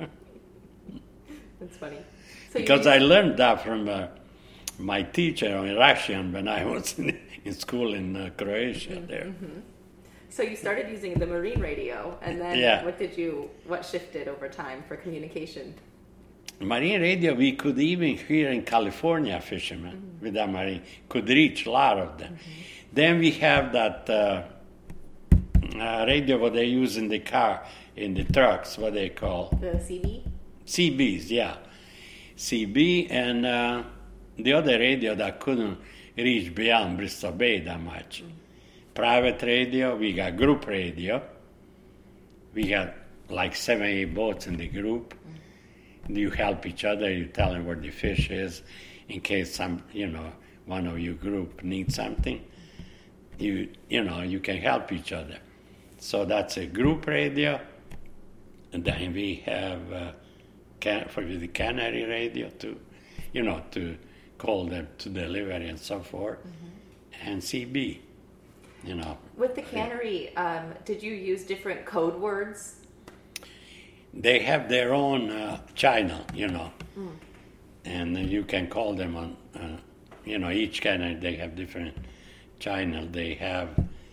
That's funny. So because I learned that from uh, my teacher in Russian when I was in, in school in uh, Croatia mm-hmm. there. Mm-hmm. So you started using the marine radio, and then yeah. what did you, what shifted over time for communication? Marine radio, we could even hear in California fishermen mm-hmm. with that marine, could reach a lot of them. Mm-hmm. Then we have that uh, uh, radio what they use in the car, in the trucks, what they call? The C B? C Bs, yeah. C B and uh, the other radio that couldn't reach beyond Bristol Bay that much. Mm-hmm. Private radio, we got group radio. We got like seven, eight boats in the group. Mm-hmm. You help each other, you tell them where the fish is in case some, you know, one of your group needs something. You, you know, you can help each other. So that's a group radio. And then we have uh, can, for the cannery radio too, you know, to call them to delivery and so forth. Mm-hmm. And C B, you know. With the cannery, um, did you use different code words? They have their own uh, channel, you know. Mm. And you can call them on, uh, you know, each cannery, they have different channel. They have,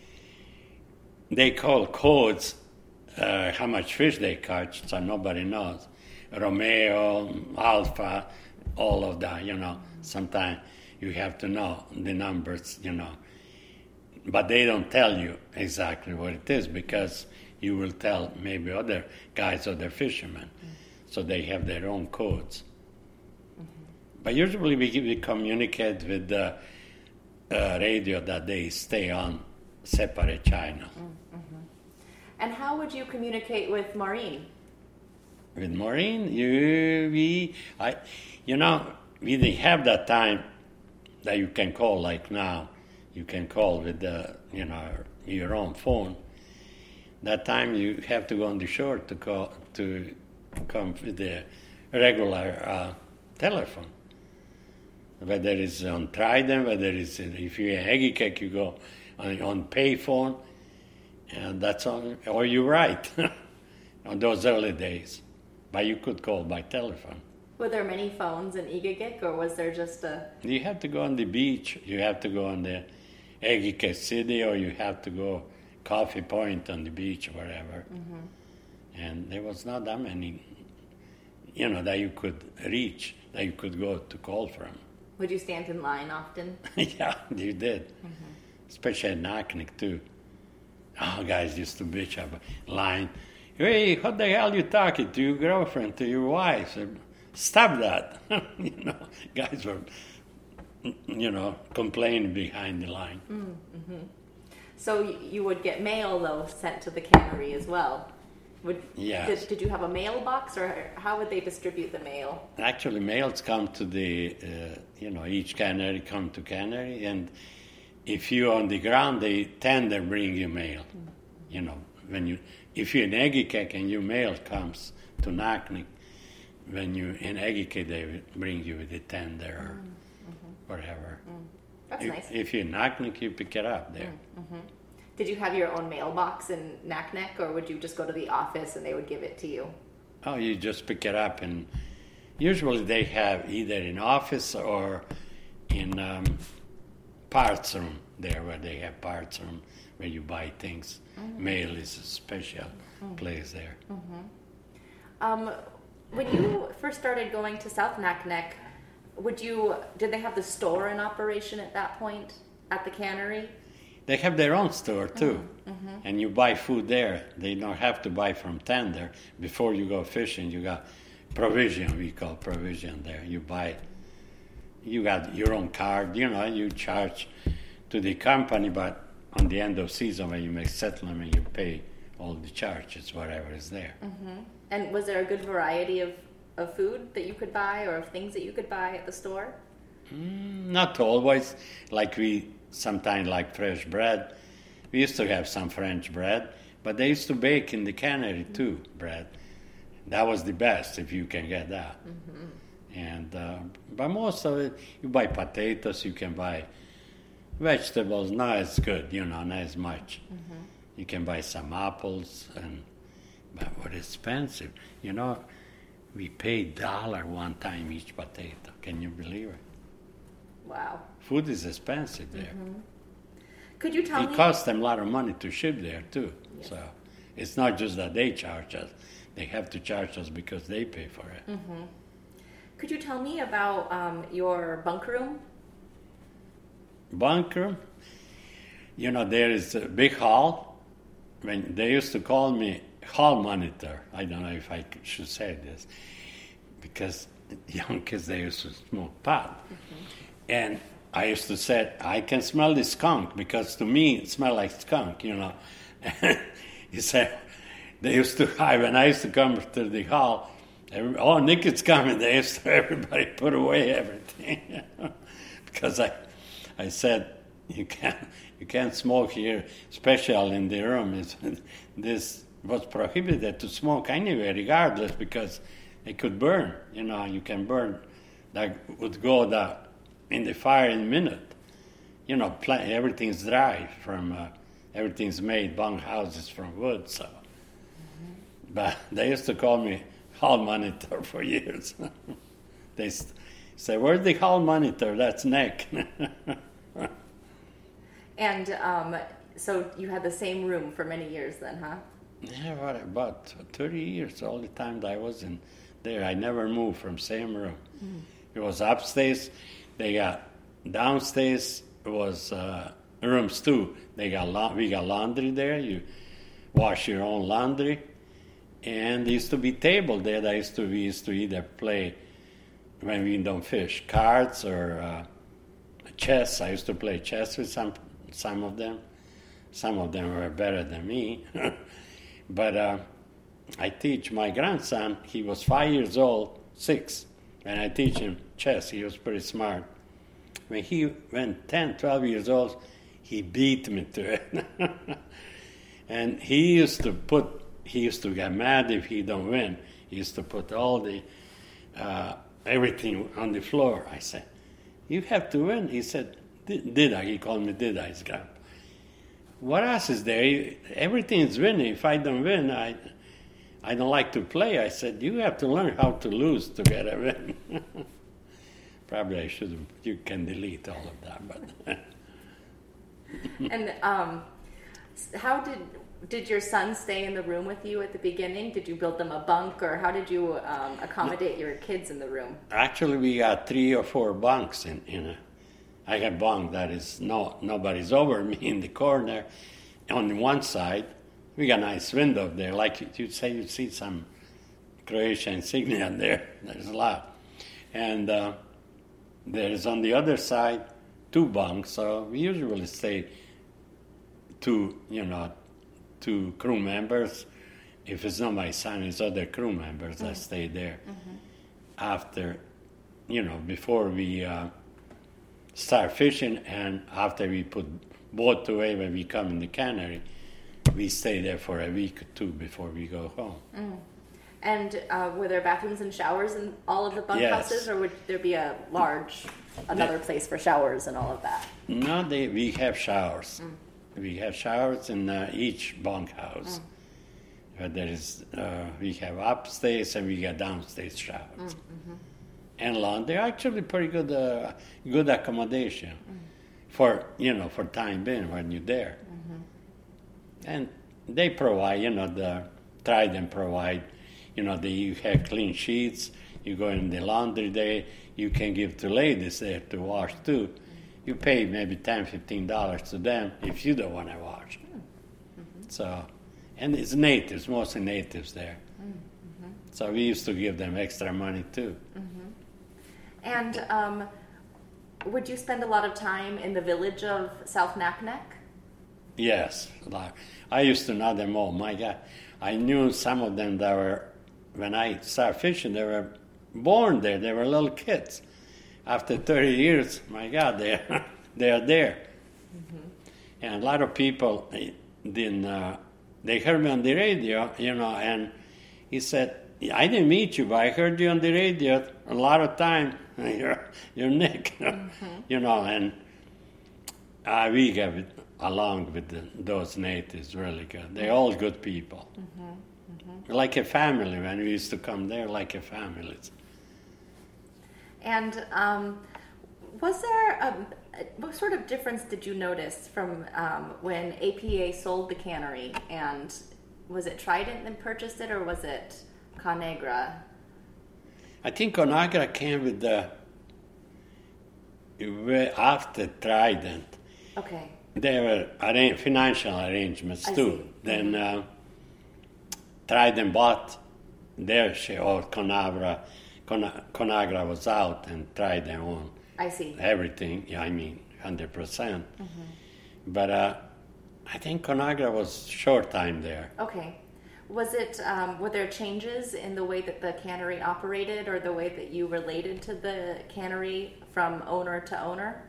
they call codes uh, how much fish they catch, so nobody knows. Romeo, Alpha, all of that, you know. Sometimes you have to know the numbers, you know. But they don't tell you exactly what it is because you will tell maybe other guys, other fishermen. Mm-hmm. So they have their own codes. Mm-hmm. But usually we, we communicate with the uh, radio that they stay on separate channel. Mm-hmm. And how would you communicate with Maureen? With Maureen, you, we, I, you know, we didn't have that time that you can call like now. You can call with the, you know, your own phone. That time you have to go on the shore to call to come with the regular uh, telephone. whether it's on Trident, whether it's if you're in Egikek, you go on, on payphone, and that's on, or you write on those early days. But you could call by telephone. Were there many phones in Egikek, or was there just a... You have to go on the beach, you have to go on the Egikek City, or you have to go Coffee Point on the beach, or wherever. Mm-hmm. And there was not that many, you know, that you could reach, that you could go to call from. Would you stand in line often? Yeah, you did. Mm-hmm. Especially at Naknek, too. Oh, guys used to bitch up a line. Hey, what the hell you talking to your girlfriend, to your wife? Stop that. You know, guys were, you know, complaining behind the line. Mm-hmm. So you would get mail, though, sent to the cannery as well? Would, yes. Did, did you have a mailbox, or how would they distribute the mail? Actually, mails come to the, uh, you know, each cannery come to cannery, and if you're on the ground, they tend to bring you mail. Mm-hmm. You know, when you, if you're in Egikek and your mail comes to Naknek, when you're in Egikek, they bring you with a tender or mm-hmm. whatever. Mm. That's if, nice. If you're in Naknek, you pick it up there. Mm-hmm. Did you have your own mailbox in Naknek, or would you just go to the office and they would give it to you? Oh, you just pick it up, and usually they have either in office or in um, parts room there, where they have parts room where you buy things. Mm-hmm. Mail is a special mm-hmm. place there. Mm-hmm. Um, when you first started going to South Naknek, would you? Did they have the store in operation at that point at the cannery? They have their own store too, mm-hmm. and you buy food there. They don't have to buy from tender. Before you go fishing, you got provision, we call provision there. You buy, you got your own card, you know, you charge to the company, but on the end of season when you make settlement, you pay all the charges, whatever is there. Mm-hmm. And was there a good variety of, of food that you could buy, or of things that you could buy at the store? Mm, not always. Like we sometimes like fresh bread. We used to have some French bread, but they used to bake in the cannery too, bread. That was the best if you can get that. Mm-hmm. And uh, but most of it, you buy potatoes, you can buy vegetables, not as good, you know, not as much. Mm-hmm. You can buy some apples, and but what expensive, you know. We paid dollar one time each potato. Can you believe it? Wow. Food is expensive there. Mm-hmm. Could you tell it me? It costs them a lot of money to ship there too. Yes. So it's not just that they charge us; they have to charge us because they pay for it. Mm-hmm. Could you tell me about um, your bunk room? Bunk room? You know, there is a big hall. When they used to call me hall monitor. I don't know if I should say this, because young kids, they used to smoke pot. Mm-hmm. And I used to say, I can smell the skunk, because to me it smelled like skunk, you know. He said, they used to, I, when I used to come to the hall, every, oh, Nick is coming. They used to, everybody put away everything. Because I, I said, you can't, you can't smoke here, especially in the room. It's, this was prohibited to smoke anyway, regardless, because it could burn. You know, you can burn, that would go the, in the fire in a minute. You know, pl- everything's dry from, uh, everything's made, bunk houses from wood, so. Mm-hmm. But they used to call me hall monitor for years. They say, where's the hall monitor? That's Nick. And um, so you had the same room for many years then, huh? Yeah, what, about thirty years, all the time that I was in there. I never moved from same room. Mm. It was upstairs. They got downstairs was uh, rooms too. They got la- we got laundry there. You wash your own laundry, and there used to be table there. That used to we used to either play when we don't fish cards or uh, chess. I used to play chess with some some of them. Some of them were better than me. But uh, I teach my grandson, he was five years old, six, and I teach him chess. He was pretty smart. When he went ten, twelve years old, he beat me to it. And he used to put, he used to get mad if he don't win. He used to put all the, uh, everything on the floor. I said, you have to win. He said, did, did I? He called me, did I, his grandpa. What else is there? Everything is winning. If I don't win, I I don't like to play. I said, you have to learn how to lose to get a win. Probably I should. You can delete all of that, but. And um, how did did your son stay in the room with you at the beginning? Did you build them a bunk, or how did you um, accommodate your kids in the room? Actually, we got three or four bunks in in a. I have bunk that is no nobody's over me in the corner. On one side, we got a nice window there. Like you say, you see some Croatian insignia there. There's a lot. And uh, there's on the other side two bunks. So we usually stay two, you know, two crew members. If it's not my son, it's other crew members mm-hmm. that stay there. Mm-hmm. After, you know, before we... Uh, start fishing, and after we put boat away when we come in the cannery, we stay there for a week or two before we go home. Mm. And uh, were there bathrooms and showers in all of the bunkhouses, yes. or would there be a large, another the, place for showers and all of that? No, they, we have showers. Mm. We have showers in uh, each bunkhouse. Mm. Uh, there is, uh, we have upstairs and we got downstairs showers. Mm. Mm-hmm. And laundry, actually pretty good, uh, good accommodation mm. for you know for time being when you're there. Mm-hmm. And they provide, you know, the Trident provide, you know, the, you have clean sheets. You go in the laundry day, you can give to ladies there to wash too. Mm-hmm. You pay maybe ten, fifteen dollars to them if you don't want to wash. Mm-hmm. So, and it's natives, mostly natives there. Mm-hmm. So we used to give them extra money too. Mm-hmm. And um, would you spend a lot of time in the village of South Naknek? Yes. I used to know them all. My God. I knew some of them that were, when I started fishing, they were born there. They were little kids. After thirty years, my God, they are, they are there. Mm-hmm. And a lot of people didn't, uh, they heard me on the radio, you know, and he said, I didn't meet you, but I heard you on the radio a lot of time. You're, you're Nick, mm-hmm. you know, and uh, we get it along with the, those natives really good. They're all good people. Mm-hmm. Mm-hmm. Like a family when we used to come there, like a family. And um, was there, a, what sort of difference did you notice from um, when A P A sold the cannery, and was it Trident that purchased it, or was it Conagra? I think Conagra came with the after Trident. Okay. There were arra- financial arrangements I too. See. Then uh, Trident bought their share, or Conagra. Con- Conagra was out, and Trident owned. I see. Everything. Yeah, I mean, hundred percent. But uh, I think Conagra was short time there. Okay. Was it, um, were there changes in the way that the cannery operated, or the way that you related to the cannery from owner to owner?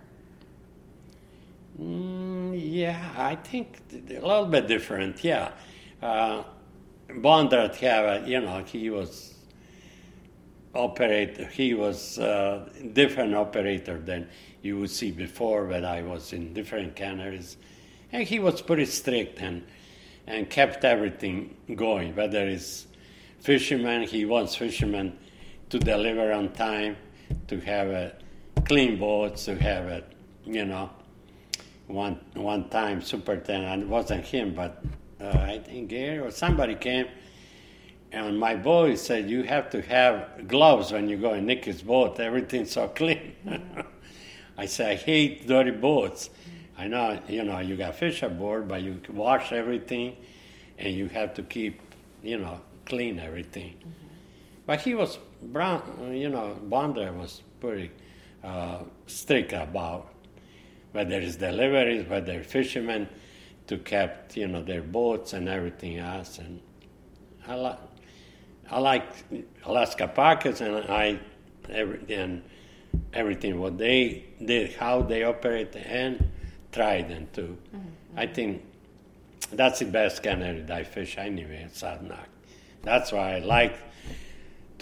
Mm, yeah, I think a little bit different, yeah. Uh, Bondrat have, you know, he was operator, he was a different operator than you would see before when I was in different canneries. And he was pretty strict and and kept everything going, whether it's fishermen, he wants fishermen to deliver on time, to have a clean boats, to have a, you know, one one time superintendent, it wasn't him, but uh, I think Gary or somebody came, and my boy said, you have to have gloves when you go in Nicky's boat, everything's so clean. Mm-hmm. I said, I hate dirty boats. I know, you know, you got fish aboard, but you wash everything, and you have to keep, you know, clean everything. Mm-hmm. But he was, Brown, you know, Bondra was pretty uh, strict about whether it's deliveries, whether fishermen to kept, you know, their boats and everything else. And I like, I like Alaska Pockets, and I, every, and everything what they did, how they operate, and Trident too. Mm-hmm. I think that's the best cannery that I fish anyway at Sadnak. That's why I like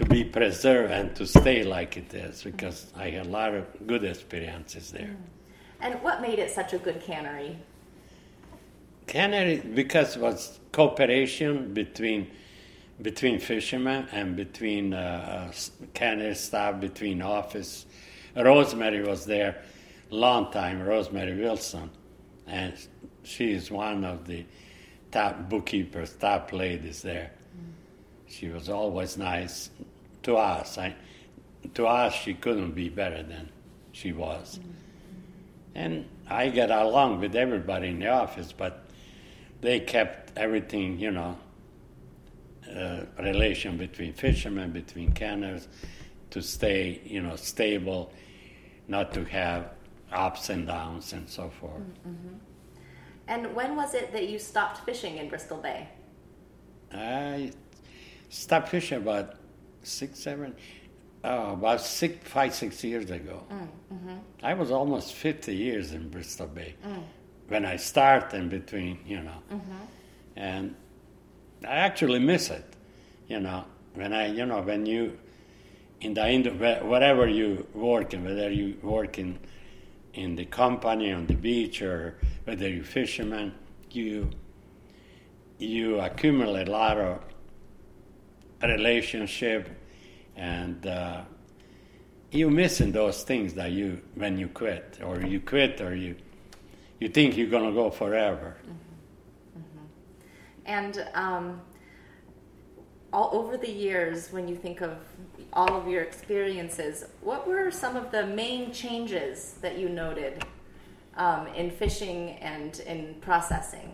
to be preserved and to stay like it is, because I had a lot of good experiences there. And what made it such a good cannery? Cannery, because it was cooperation between between fishermen and between uh, cannery staff, between office. Rosemary was there long time, Rosemary Wilson, and she is one of the top bookkeepers, top ladies there. Mm. She was always nice to us. I, to us, she couldn't be better than she was. Mm. And I get along with everybody in the office, but they kept everything, you know, uh, relation between fishermen, between canners, to stay, you know, stable, not to have ups and downs and so forth. Mm-hmm. And when was it that you stopped fishing in Bristol Bay? I stopped fishing about six, seven, oh, about six, five, six years ago. Mm-hmm. I was almost fifty years in Bristol Bay mm. when I started in between, you know. Mm-hmm. And I actually miss it, you know. When I, you know, when you, in the, wherever you work, whether you work in, in the company, on the beach, or whether you're fisherman, you, you accumulate a lot of relationship, and uh, you missing those things that you, when you quit, or you quit, or you, you think you're going to go forever. Mm-hmm. Mm-hmm. And um, all over the years, when you think of all of your experiences, what were some of the main changes that you noted um, in fishing and in processing?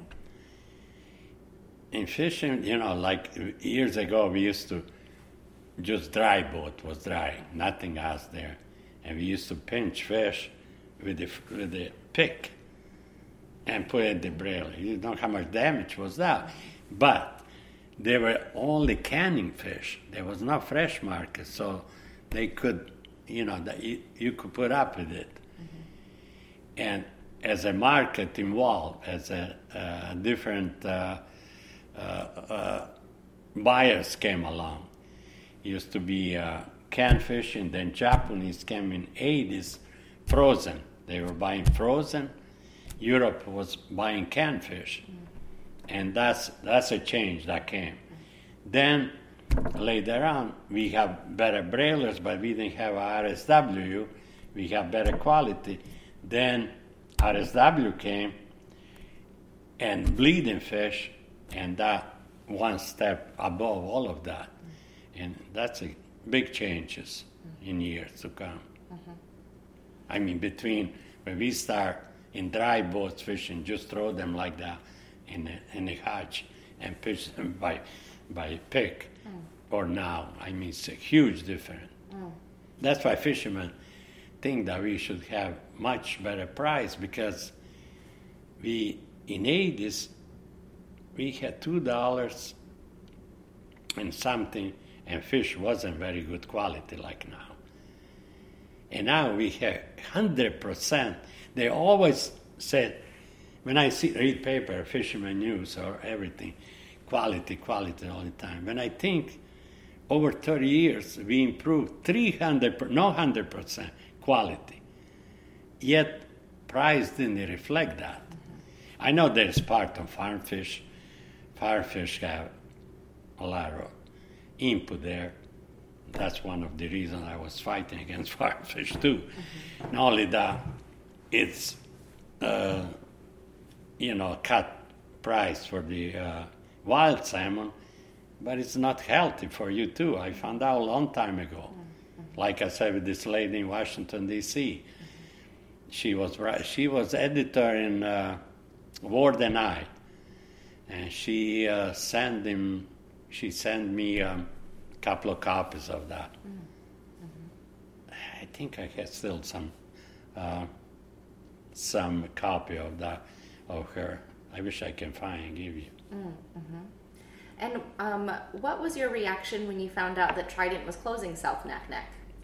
In fishing, you know, like years ago, we used to just dry boat was dry, nothing else there, and we used to pinch fish with the with the pick and put it in the braille. You know how much damage was that, but they were only canning fish. There was no fresh market, so they could, you know, that you, you could put up with it. Mm-hmm. And as a market involved, as a uh, different uh, uh, uh, buyers came along. It used to be uh, canned fish, and then Japanese came in eighties, frozen. They were buying frozen. Europe was buying canned fish. Mm-hmm. And that's that's a change that came. Then later on, we have better brailers, but we didn't have R S W. We have better quality. Then R S W came, and bleeding fish, and that one step above all of that. And that's a big changes in years to come. Mm-hmm. I mean, between when we start in dry boats fishing, just throw them like that in the, in the hatch and fish them by by pick, mm. or now. I mean, it's a huge difference. Mm. That's why fishermen think that we should have much better price, because we, in eighties, we had two dollars and something, and fish wasn't very good quality like now. And now we have one hundred percent. They always said, when I see read paper, fisherman news or everything, quality, quality all the time. When I think over thirty years, we improved three hundred, no one hundred percent quality. Yet price didn't reflect that. Mm-hmm. I know there's part of farm fish. Farm fish have a lot of input there. That's one of the reasons I was fighting against farm fish too. Mm-hmm. Not only that, it's uh, you know, cut price for the uh, wild salmon, but it's not healthy for you too. I found out a long time ago. Mm-hmm. Like I said with this lady in Washington, D C Mm-hmm. She was she was editor in uh, Word and I, and she uh, sent him. She sent me a um, couple of copies of that. Mm-hmm. I think I had still some uh, some copy of that. Of her. I wish I can find and give you. Mm-hmm. And um, what was your reaction when you found out that Trident was closing South Naknek?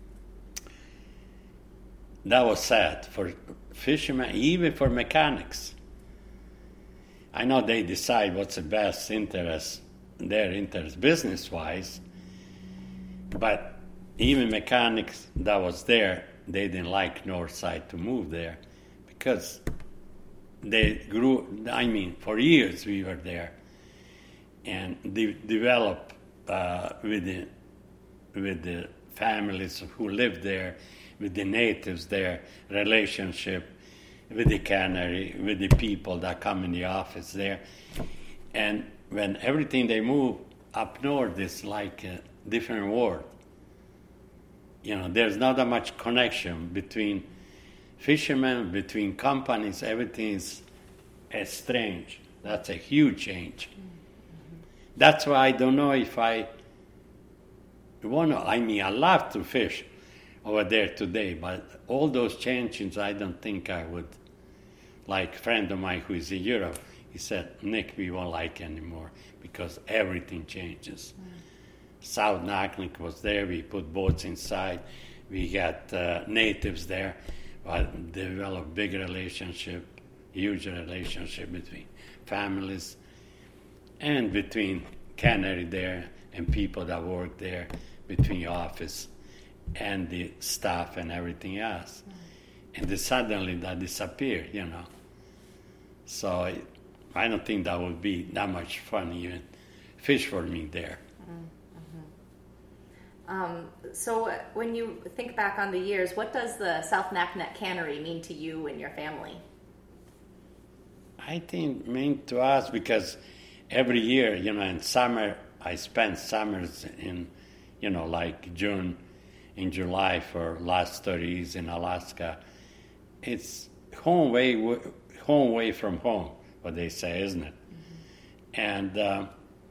That was sad for fishermen, even for mechanics. I know they decide what's the best interest, their interest business-wise, but even mechanics that was there, they didn't like Northside to move there because they grew, I mean, for years we were there and de- developed uh, with the with the families who lived there, with the natives there, relationship with the cannery, with the people that come in the office there. And when everything they move up north is like a different world. You know, there's not that much connection between fishermen, between companies, everything is estranged. That's a huge change. Mm-hmm. That's why I don't know if I want to, I mean, I love to fish over there today, but all those changes, I don't think I would. Like a friend of mine who is in Europe, he said, Nick, we won't like anymore because everything changes. Mm. South Naknek was there, we put boats inside, we got uh, natives there, but developed big relationship, huge relationship between families and between cannery there and people that work there, between office and the staff and everything else. Mm. And then suddenly that disappeared, you know. So I don't think that would be that much fun even fish for me there. Mm-hmm. Um, so when you think back on the years, what does the South Naknek Cannery mean to you and your family? I think it means to us because every year, you know, in summer, I spend summers in, you know, like June, in July for last thirty years in Alaska. It's home away, home away from home, what they say, isn't it? Mm-hmm. And uh,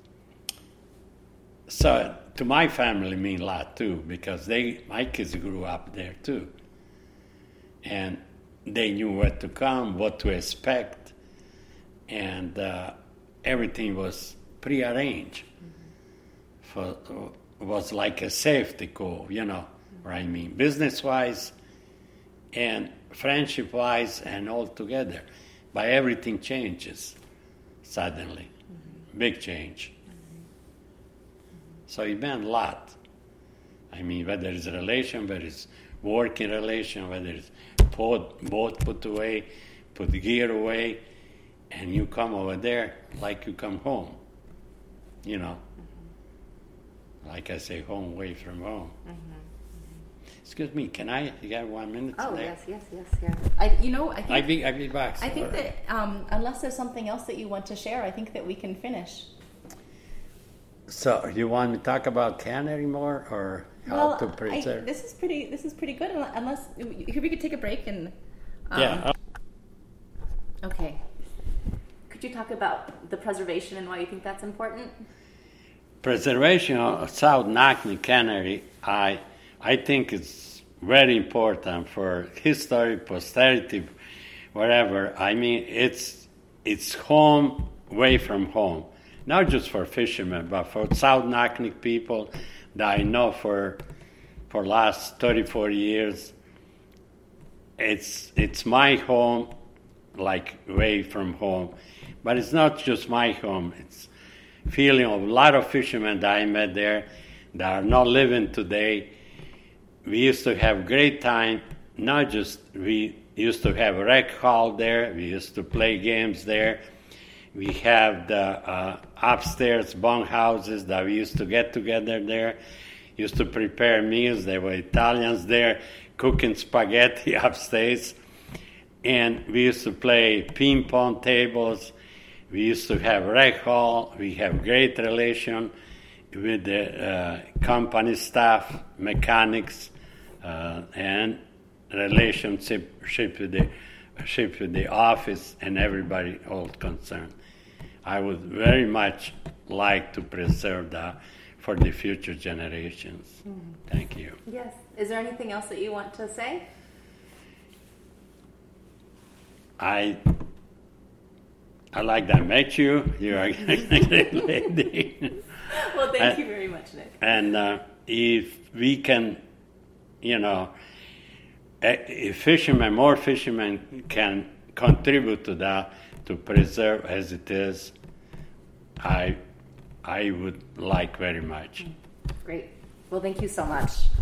so to my family mean a lot too, because they, my kids grew up there too, and they knew what to come, what to expect, and uh, everything was prearranged. Mm-hmm. For was like a safety cove, you know, mm-hmm. what I mean, business-wise and friendship-wise and all together. But everything changes suddenly, mm-hmm. big change. Mm-hmm. So it meant a lot. I mean, whether it's a relation, whether it's working relation, whether it's boat, boat put away, put the gear away, and you come over there like you come home, you know. Mm-hmm. Like I say, home away from home. Mm-hmm. Excuse me, can I? You got one minute? Oh there? yes, yes, yes, yes. I, you know, I think I'll be, I'll be back. I think that um, unless there's something else that you want to share, I think that we can finish. So, you want me to talk about cannery more, or how well, to preserve? I, this is pretty. This is pretty good. Unless here we could take a break and. Um, yeah. Okay. Could you talk about the preservation and why you think that's important? Preservation of South Naknek Cannery, I. I think it's very important for history, posterity, whatever. I mean, it's it's home away from home, not just for fishermen, but for South Naknek people that I know for for last thirty-four years. It's it's my home, like away from home, but it's not just my home. It's feeling of a lot of fishermen that I met there that are not living today. We used to have great time, not just, we used to have a rec hall there, we used to play games there, we have the uh, upstairs bunk houses that we used to get together there, used to prepare meals, there were Italians there cooking spaghetti upstairs, and we used to play ping pong tables, we used to have rec hall, we have great relation with the uh, company staff, mechanics, uh, and relationship with the ship with the office and everybody all concerned. I would very much like to preserve that for the future generations. Mm. Thank you. Yes. Is there anything else that you want to say? I I like that I met you. You are a great lady. Well, thank you very much, Nick. And uh, if we can, you know, if fishermen, more fishermen can contribute to that, to preserve as it is, I, I would like very much. Great. Well, thank you so much.